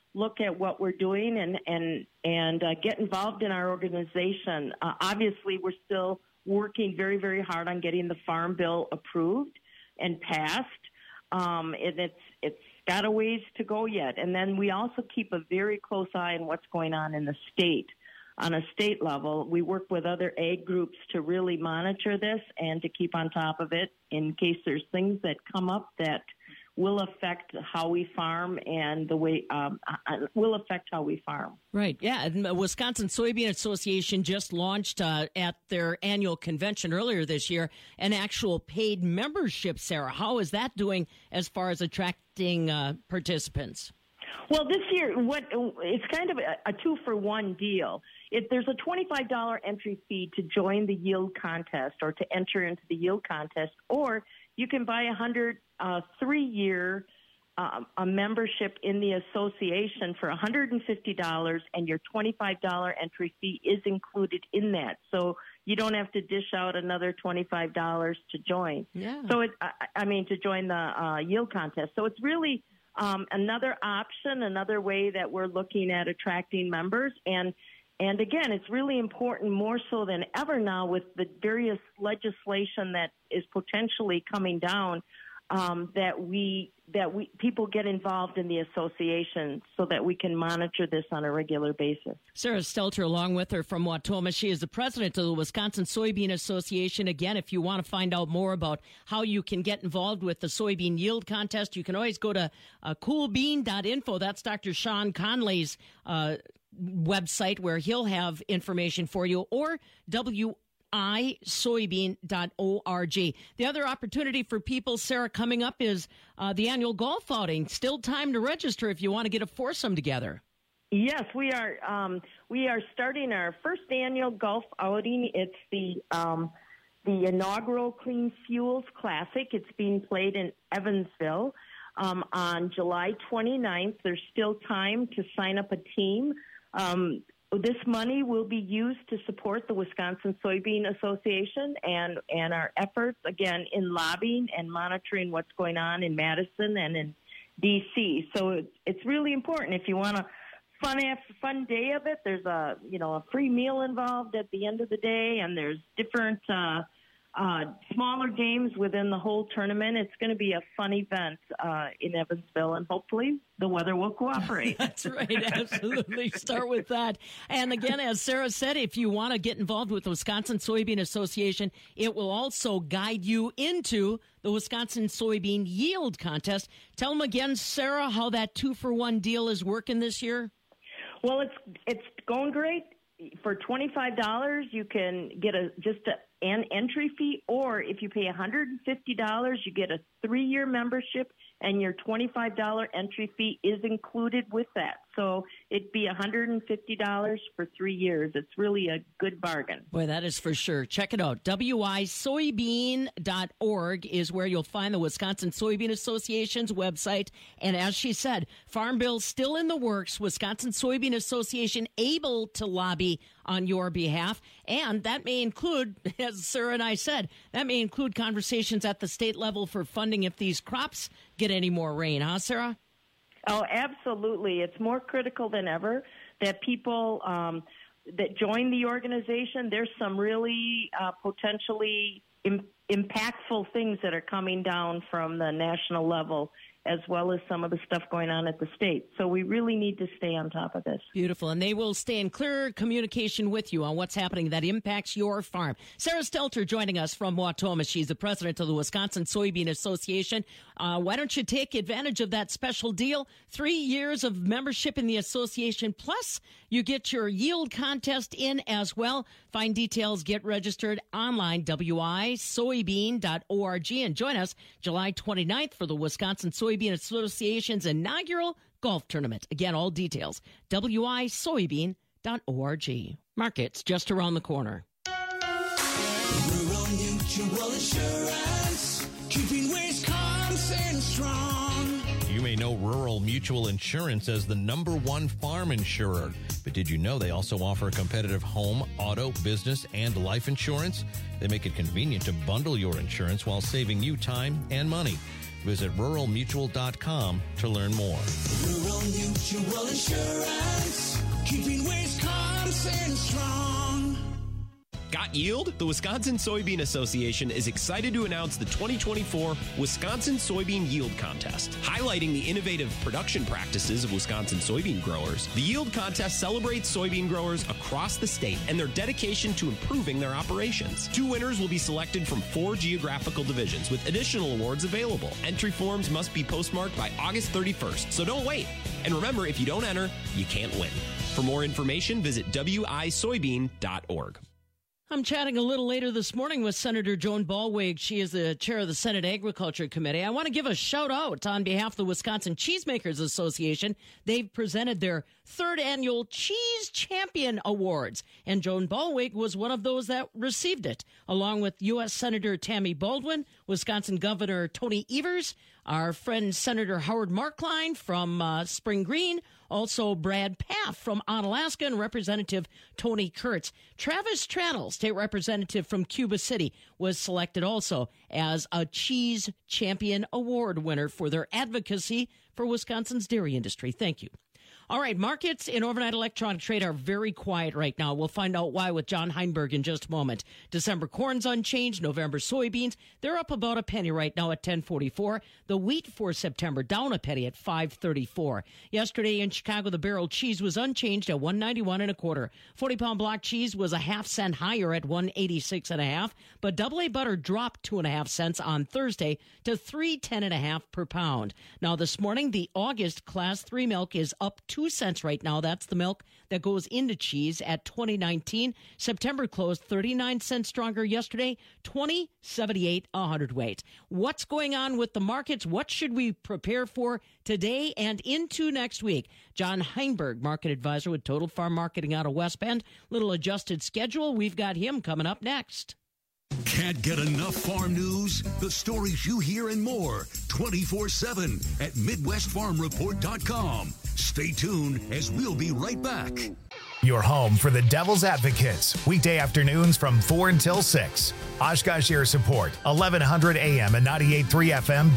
look at what we're doing and get involved in our organization. Obviously, we're still working very, very hard on getting the Farm Bill approved and passed. And it's got a ways to go yet. And then we also keep a very close eye on what's going on in the state. On a state level, we work with other ag groups to really monitor this and to keep on top of it in case there's things that come up that will affect how we farm and the way will affect how we farm. Right. Yeah. And the Wisconsin Soybean Association just launched at their annual convention earlier this year an actual paid membership. Sarah, how is that doing as far as attracting participants? Well, this year, it's kind of a 2-for-1 deal. There's a $25 entry fee to join the yield contest or to enter into the yield contest, or you can buy a 3-year a membership in the association for $150, and your $25 entry fee is included in that. So you don't have to dish out another $25 to join. Yeah. So to join the yield contest. So it's really another option, another way that we're looking at attracting members. And again, it's really important, more so than ever now, with the various legislation that is potentially coming down, that people get involved in the association so that we can monitor this on a regular basis. Sarah Stelter, along with her from Wautoma, she is the president of the Wisconsin Soybean Association. Again, if you want to find out more about how you can get involved with the soybean yield contest, you can always go to coolbean.info. That's Dr. Sean Conley's website, where he'll have information for you, or isoybean.org. The other opportunity for people, Sarah, coming up is the annual golf outing. Still time to register if you want to get a foursome together. Yes, we are starting our first annual golf outing. It's the inaugural Clean Fuels Classic. It's being played in Evansville on July 29th. There's still time to sign up a team. This money will be used to support the Wisconsin Soybean Association and our efforts, again, in lobbying and monitoring what's going on in Madison and in D.C. So it's really important. If you want a fun day of it, there's a free meal involved at the end of the day, and there's different smaller games within the whole tournament. It's going to be a fun event in Evansville, and hopefully the weather will cooperate. That's right. Absolutely. Start with that. And again, as Sarah said, if you want to get involved with the Wisconsin Soybean Association, it will also guide you into the Wisconsin Soybean Yield Contest. Tell them again, Sarah, how that 2-for-1 deal is working this year. Well, it's going great. For $25, you can get an entry fee, or if you pay $150, you get a 3-year membership, and your $25 entry fee is included with that. So it'd be $150 for 3 years. It's really a good bargain. Boy, that is for sure. Check it out. wisoybean.org is where you'll find the Wisconsin Soybean Association's website. And as she said, Farm Bill still in the works. Wisconsin Soybean Association able to lobby on your behalf. And that may include, as Sarah and I said, that may include conversations at the state level for funding if these crops get any more rain. Huh, Sarah? Oh, absolutely. It's more critical than ever that people that join the organization, there's some really potentially impactful things that are coming down from the national level, as well as some of the stuff going on at the state. So we really need to stay on top of this. Beautiful. And they will stay in clear communication with you on what's happening that impacts your farm. Sarah Stelter joining us from Wautoma. She's the president of the Wisconsin Soybean Association. Why don't you take advantage of that special deal? 3 years of membership in the association, plus you get your yield contest in as well. Find details, get registered online, wisoybean.org, and join us July 29th for the Wisconsin Soybean Association's inaugural golf tournament. Again, all details, wisoybean.org. Markets just around the corner. Rural Mutual Insurance, keeping Wisconsin strong. You may know Rural Mutual Insurance as the #1 farm insurer, but did you know they also offer competitive home, auto, business, and life insurance? They make it convenient to bundle your insurance while saving you time and money. Visit ruralmutual.com to learn more. Rural Mutual Insurance, keeping Wisconsin strong. Got yield? The Wisconsin Soybean Association is excited to announce the 2024 Wisconsin Soybean Yield Contest. Highlighting the innovative production practices of Wisconsin soybean growers, the Yield Contest celebrates soybean growers across the state and their dedication to improving their operations. 2 winners will be selected from 4 geographical divisions, with additional awards available. Entry forms must be postmarked by August 31st, so don't wait. And remember, if you don't enter, you can't win. For more information, visit wisoybean.org. I'm chatting a little later this morning with Senator Joan Ballweg. She is the chair of the Senate Agriculture Committee. I want to give a shout out on behalf of the Wisconsin Cheesemakers Association. They've presented their 3rd annual Cheese Champion Awards, and Joan Ballweg was one of those that received it, along with U.S. Senator Tammy Baldwin, Wisconsin Governor Tony Evers, our friend Senator Howard Markline from Spring Green, also Brad Paff from Onalaska, and Representative Tony Kurtz. Travis Traddle, state representative from Cuba City, was selected also as a Cheese Champion Award winner for their advocacy for Wisconsin's dairy industry. Thank you. All right, markets in overnight electronic trade are very quiet right now. We'll find out why with John Heinberg in just a moment. December corn's unchanged. November soybeans, they're up about a penny right now at 10.44. The wheat for September down a penny at 5.34. Yesterday in Chicago, the barrel cheese was unchanged at 191 1/4. 40-pound block cheese was a half-cent higher at 186 1/2. But double A butter dropped 2.5 cents on Thursday to 310 1/2 per pound. Now this morning, the August Class 3 milk is up 2 cents right now. That's the milk that goes into cheese at 2019. September closed 39 cents stronger yesterday, 20.78 a hundredweight. What's going on with the markets? What should we prepare for today and into next week? John Heinberg, market advisor with Total Farm Marketing out of West Bend. Little adjusted schedule. We've got him coming up next. Can't get enough farm news? The stories you hear and more 24/7 at MidwestFarmReport.com. Stay tuned as we'll be right back. Your home for the Devil's Advocates, weekday afternoons from 4 until 6. Oshkosh Air Support, 1100 AM and 98.3 FM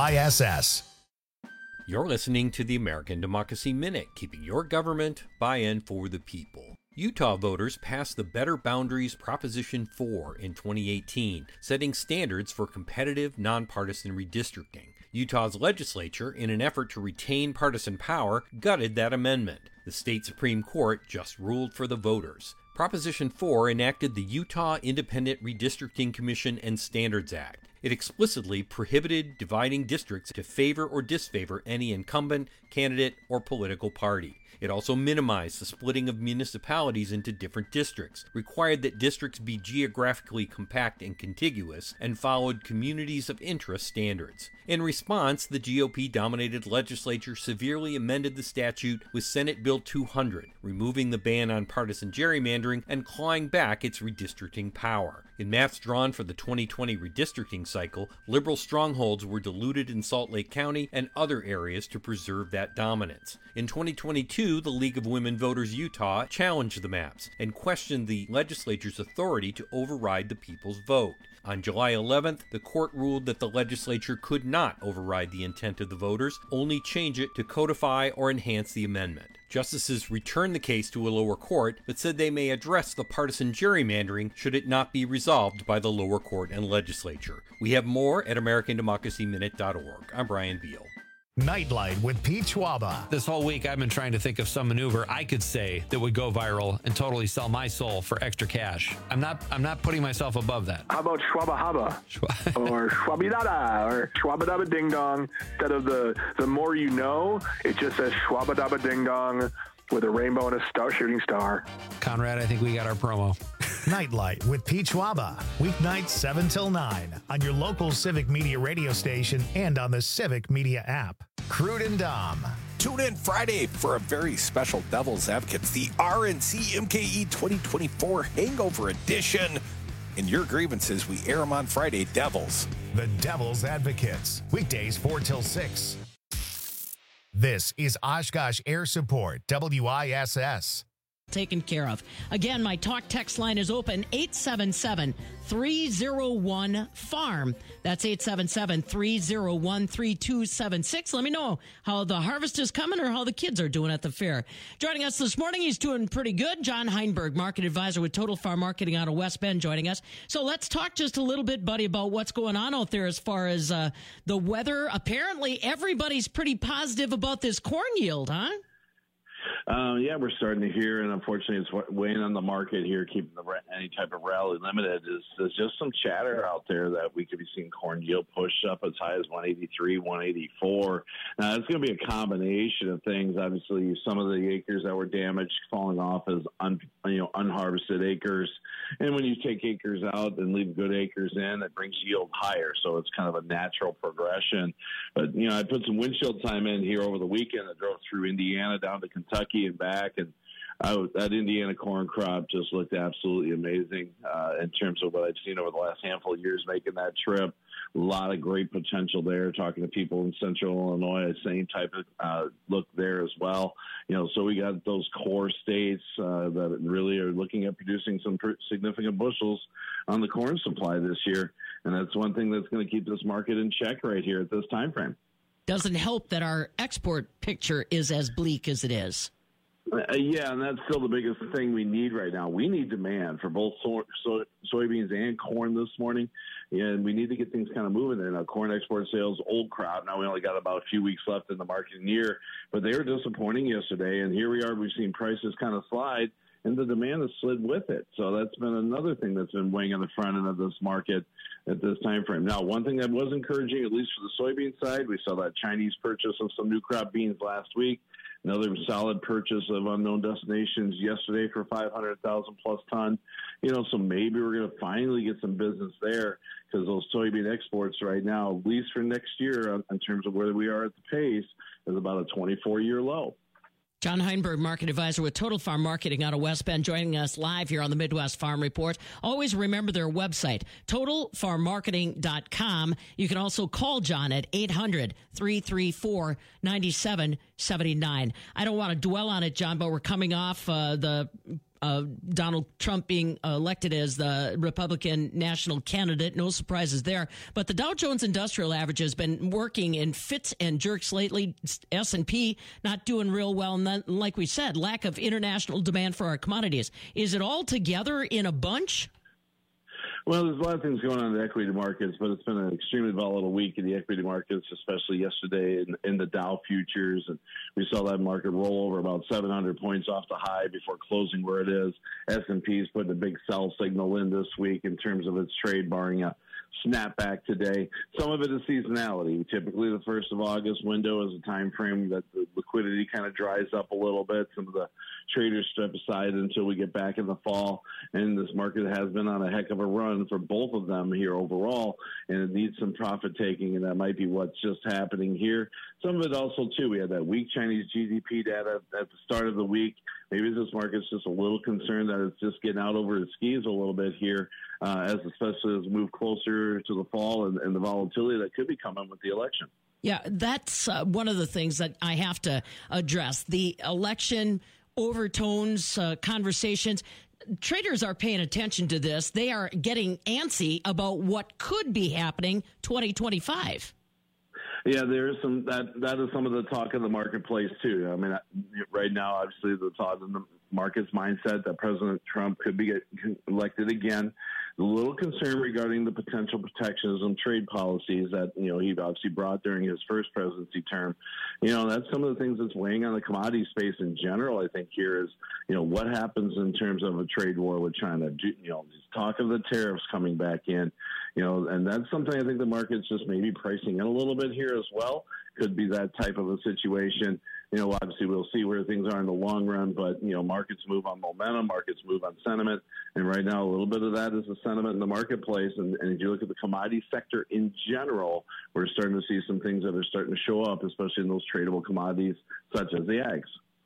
WISS. You're listening to the American Democracy Minute, keeping your government buy-in for the people. Utah voters passed the Better Boundaries Proposition 4 in 2018, setting standards for competitive, nonpartisan redistricting. Utah's legislature, in an effort to retain partisan power, gutted that amendment. The state Supreme Court just ruled for the voters. Proposition 4 enacted the Utah Independent Redistricting Commission and Standards Act. It explicitly prohibited dividing districts to favor or disfavor any incumbent, candidate, or political party. It also minimized the splitting of municipalities into different districts, required that districts be geographically compact and contiguous, and followed communities of interest standards. In response, the GOP-dominated legislature severely amended the statute with Senate Bill 200, removing the ban on partisan gerrymandering and clawing back its redistricting power. In maps drawn for the 2020 redistricting cycle, liberal strongholds were diluted in Salt Lake County and other areas to preserve that dominance. In 2022, the League of Women Voters Utah challenged the maps and questioned the legislature's authority to override the people's vote. On July 11th, the court ruled that the legislature could not override the intent of the voters, only change it to codify or enhance the amendment. Justices returned the case to a lower court, but said they may address the partisan gerrymandering should it not be resolved by the lower court and legislature. We have more at AmericanDemocracyMinute.org. I'm Brian Beal. Nightlight with Pete Schwaba. This whole week, I've been trying to think of some maneuver I could say that would go viral and totally sell my soul for extra cash. I'm not putting myself above that. How about Schwaba Haba? Or Schwabidada or Schwabadaba Ding Dong? Instead of the more you know, it just says Schwabadaba Ding Dong with a rainbow and a shooting star. Conrad, I think we got our promo. Nightlight with Pete Schwaba. Weeknights 7 till 9 on your local Civic Media radio station and on the Civic Media app. Crude and Dom. Tune in Friday for a very special Devil's Advocates, the RNC MKE 2024 Hangover Edition. And your grievances, we air them on Friday, Devils. The Devil's Advocates. Weekdays 4 till 6. This is Oshkosh Air Support, WISS. taken care of. Again, my talk text line is open, 877-301-FARM. That's 877-301-3276. Let me know how the harvest is coming or how the kids are doing at the fair. Joining us this morning, he's doing pretty good. John Heinberg, market advisor with Total Farm Marketing out of West Bend, joining us. So let's talk just a little bit, buddy, about what's going on out there as far as the weather. Apparently, everybody's pretty positive about this corn yield, huh? Yeah, we're starting to hear, and unfortunately, it's weighing on the market here, keeping any type of rally limited. There's just some chatter out there that we could be seeing corn yield push up as high as 183, 184. Now, it's going to be a combination of things. Obviously, some of the acres that were damaged falling off as unharvested acres, and when you take acres out and leave good acres in, it brings yield higher. So it's kind of a natural progression. But I put some windshield time in here over the weekend. I drove through Indiana down to Kentucky and back, and that Indiana corn crop just looked absolutely amazing in terms of what I've seen over the last handful of years making that trip. A lot of great potential there. Talking to people in Central Illinois, same type of look there as well. So we got those core states that really are looking at producing some significant bushels on the corn supply this year, and that's one thing that's going to keep this market in check right here at this time frame. Doesn't help that our export picture is as bleak as it is. Yeah, and that's still the biggest thing we need right now. We need demand for both soybeans and corn this morning, and we need to get things kind of moving there. Now, corn export sales, old crop. Now we only got about a few weeks left in the marketing year, but they were disappointing yesterday, and here we are. We've seen prices kind of slide, and the demand has slid with it. So that's been another thing that's been weighing on the front end of this market at this time frame. Now, one thing that was encouraging, at least for the soybean side, we saw that Chinese purchase of some new crop beans last week. Another solid purchase of unknown destinations yesterday for 500,000 plus ton. So maybe we're going to finally get some business there, because those soybean exports right now, at least for next year, in terms of where we are at the pace, is about a 24-year low. John Heinberg, market advisor with Total Farm Marketing out of West Bend, joining us live here on the Midwest Farm Report. Always remember their website, totalfarmmarketing.com. You can also call John at 800-334-9779. I don't want to dwell on it, John, but we're coming off Donald Trump being elected as the Republican national candidate. No surprises there. But the Dow Jones Industrial Average has been working in fits and jerks lately. S&P not doing real well. And then, like we said, lack of international demand for our commodities. Is it all together in a bunch? Well, there's a lot of things going on in the equity markets, but it's been an extremely volatile week in the equity markets, especially yesterday in the Dow futures. And we saw that market roll over about 700 points off the high before closing where it is. S&P is putting a big sell signal in this week in terms of its trade, barring a snapback today. Some of it is seasonality. Typically, the 1st of August window is a time frame that the liquidity kind of dries up a little bit. Some of the traders step aside until we get back in the fall, and this market has been on a heck of a run for both of them here overall, and it needs some profit taking, and that might be what's just happening here. Some of it also, too, we had that weak Chinese GDP data at the start of the week. Maybe this market's just a little concerned that it's just getting out over its skis a little bit here, especially as we move closer to the fall and the volatility that could be coming with the election. Yeah, that's one of the things that I have to address. The election overtones, conversations. Traders are paying attention to this. They are getting antsy about what could be happening 2025. Yeah, there is some that is some of the talk in the marketplace too. I mean, right now, obviously, the thought in the market's mindset that President Trump could be elected again. A little concern regarding the potential protectionism trade policies that he obviously brought during his first presidency term. That's some of the things that's weighing on the commodity space in general. I think here is what happens in terms of a trade war with China. Talk of the tariffs coming back in. And that's something I think the market's just maybe pricing in a little bit here as well. Could be that type of a situation. Obviously we'll see where things are in the long run, but, markets move on momentum, markets move on sentiment. And right now, a little bit of that is the sentiment in the marketplace. And if you look at the commodity sector in general, we're starting to see some things that are starting to show up, especially in those tradable commodities such as the ags.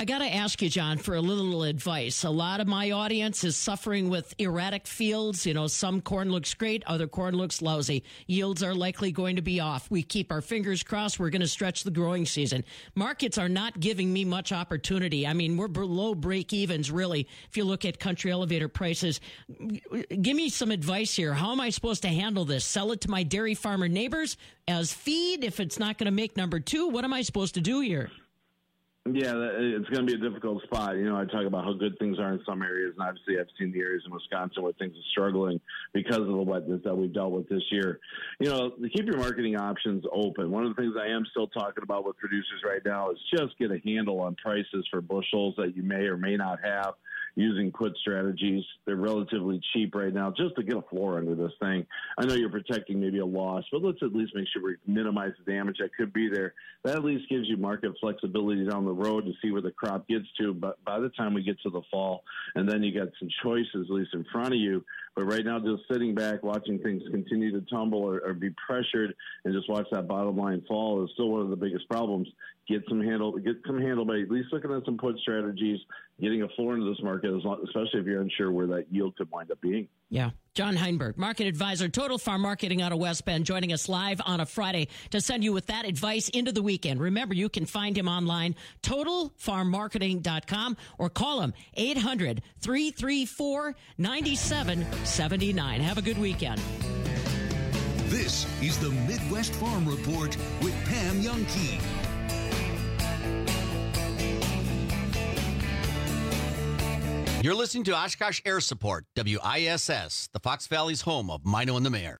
I got to ask you, John, for a little advice. A lot of my audience is suffering with erratic fields. You know, some corn looks great, other corn looks lousy. Yields are likely going to be off. We keep our fingers crossed. We're going to stretch the growing season. Markets are not giving me much opportunity. I mean, we're below break evens, really, if you look at country elevator prices. Give me some advice here. How am I supposed to handle this? Sell it to my dairy farmer neighbors as feed if it's not going to make number two? What am I supposed to do here? Yeah, it's going to be a difficult spot. You know, I talk about how good things are in some areas, and obviously I've seen the areas in Wisconsin where things are struggling because of the wetness that we've dealt with this year. You know, to keep your marketing options open. One of the things I am still talking about with producers right now is just get a handle on prices for bushels that you may or may not have using put strategies. They're relatively cheap right now just to get a floor under this thing. I know you're protecting maybe a loss, but let's at least make sure we minimize the damage that could be there. That at least gives you market flexibility down the road to see where the crop gets to. But by the time we get to the fall, and then you got some choices at least in front of you. But right now, just sitting back, watching things continue to tumble or be pressured and just watch that bottom line fall is still one of the biggest problems. Get some handle by at least looking at some put strategies, getting a floor into this market, especially if you're unsure where that yield could wind up being. Yeah. John Heinberg, market advisor, Total Farm Marketing out of West Bend, joining us live on a Friday to send you with that advice into the weekend. Remember, you can find him online, totalfarmmarketing.com, or call him 800-334-9779. Have a good weekend. This is the Midwest Farm Report with Pam Youngkey. You're listening to Oshkosh Air Support, WISS, the Fox Valley's home of Mino and the Mayor.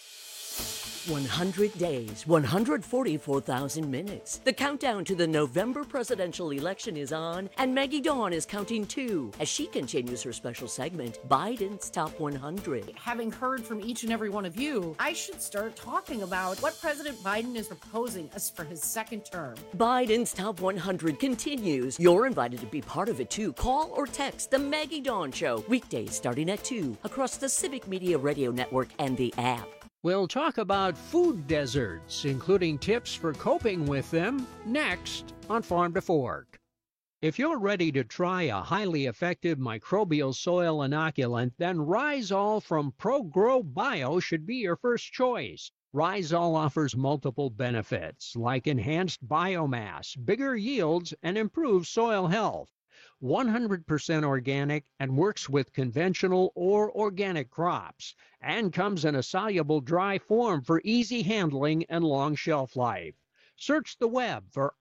100 days, 144,000 minutes. The countdown to the November presidential election is on, and Maggie Dawn is counting too as she continues her special segment, Biden's Top 100. Having heard from each and every one of you, I should start talking about what President Biden is proposing as for his second term. Biden's Top 100 continues. You're invited to be part of it too. Call or text The Maggie Dawn Show, weekdays starting at 2 across the Civic Media Radio Network and the app. We'll talk about food deserts, including tips for coping with them, next on Farm to Fork. If you're ready to try a highly effective microbial soil inoculant, then Rhizol from ProGrow Bio should be your first choice. Rhizol offers multiple benefits, like enhanced biomass, bigger yields, and improved soil health. 100% organic and works with conventional or organic crops, and comes in a soluble dry form for easy handling and long shelf life. Search the web for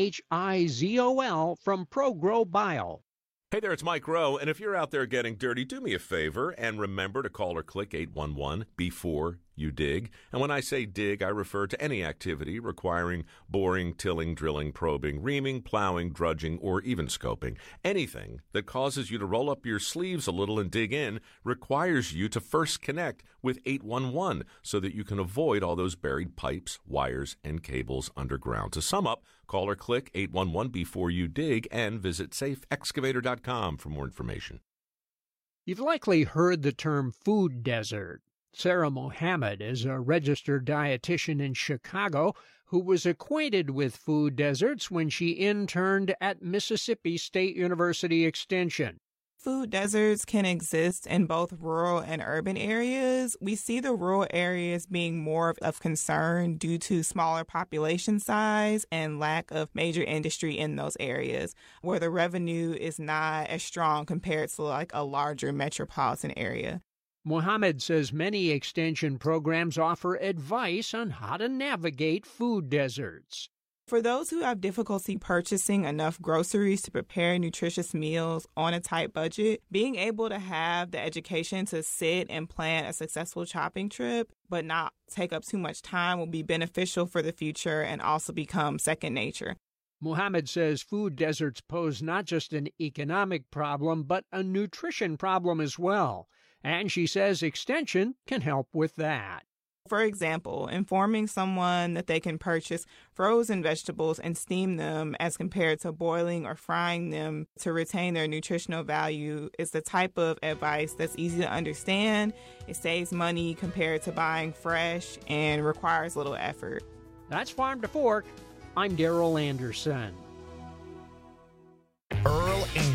RHIZOL from ProGrow Bio. Hey there, it's Mike Rowe, and if you're out there getting dirty, do me a favor and remember to call or click 811 before you dig. And when I say dig, I refer to any activity requiring boring, tilling, drilling, probing, reaming, plowing, drudging, or even scoping. Anything that causes you to roll up your sleeves a little and dig in requires you to first connect with 811 so that you can avoid all those buried pipes, wires, and cables underground. To sum up, call or click 811 before you dig and visit safeexcavator.com for more information. You've likely heard the term food desert. Sarah Mohammed is a registered dietitian in Chicago who was acquainted with food deserts when she interned at Mississippi State University Extension. Food deserts can exist in both rural and urban areas. We see the rural areas being more of concern due to smaller population size and lack of major industry in those areas, where the revenue is not as strong compared to like a larger metropolitan area. Mohammed says many extension programs offer advice on how to navigate food deserts. For those who have difficulty purchasing enough groceries to prepare nutritious meals on a tight budget, being able to have the education to sit and plan a successful shopping trip but not take up too much time will be beneficial for the future and also become second nature. Mohammed says food deserts pose not just an economic problem, but a nutrition problem as well. And she says Extension can help with that. For example, informing someone that they can purchase frozen vegetables and steam them as compared to boiling or frying them to retain their nutritional value is the type of advice that's easy to understand. It saves money compared to buying fresh and requires little effort. That's Farm to Fork. I'm Darrell Anderson.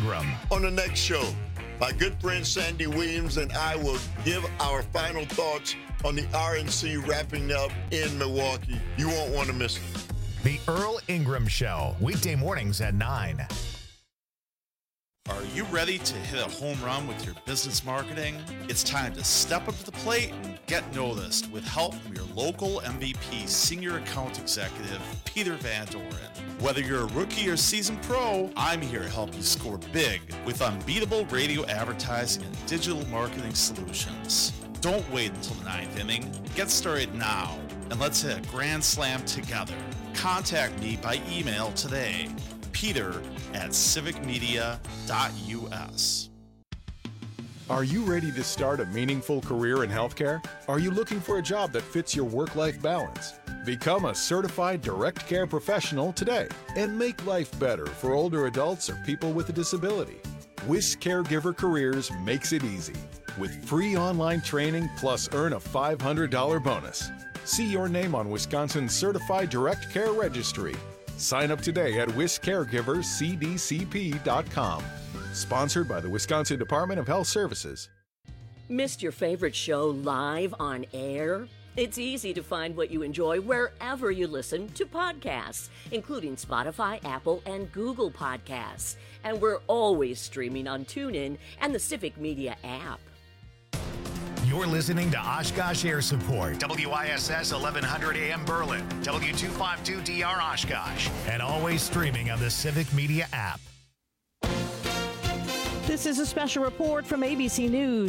Ingram. On the next show, my good friend Sandy Williams and I will give our final thoughts on the RNC wrapping up in Milwaukee. You won't want to miss it. The Earl Ingram Show, weekday mornings at 9. Are you ready to hit a home run with your business marketing? It's time to step up to the plate and get noticed with help from your local MVP Senior Account Executive, Peter Van Doren. Whether you're a rookie or seasoned pro, I'm here to help you score big with unbeatable radio advertising and digital marketing solutions. Don't wait until the 9th inning. Get started now, and let's hit a grand slam together. Contact me by email today, peter@civicmedia.us. Are you ready to start a meaningful career in healthcare? Are you looking for a job that fits your work-life balance? Become a certified direct care professional today and make life better for older adults or people with a disability. WIS Caregiver Careers makes it easy with free online training plus earn a $500 bonus. See your name on Wisconsin's Certified Direct Care Registry. Sign up today at wiscaregivercdcp.com. Sponsored by the Wisconsin Department of Health Services. Missed your favorite show live on air? It's easy to find what you enjoy wherever you listen to podcasts, including Spotify, Apple, and Google Podcasts. And we're always streaming on TuneIn and the Civic Media app. You're listening to Oshkosh Air Support, WISS 1100 AM Berlin, W252DR Oshkosh, and always streaming on the Civic Media app. This is a special report from ABC News.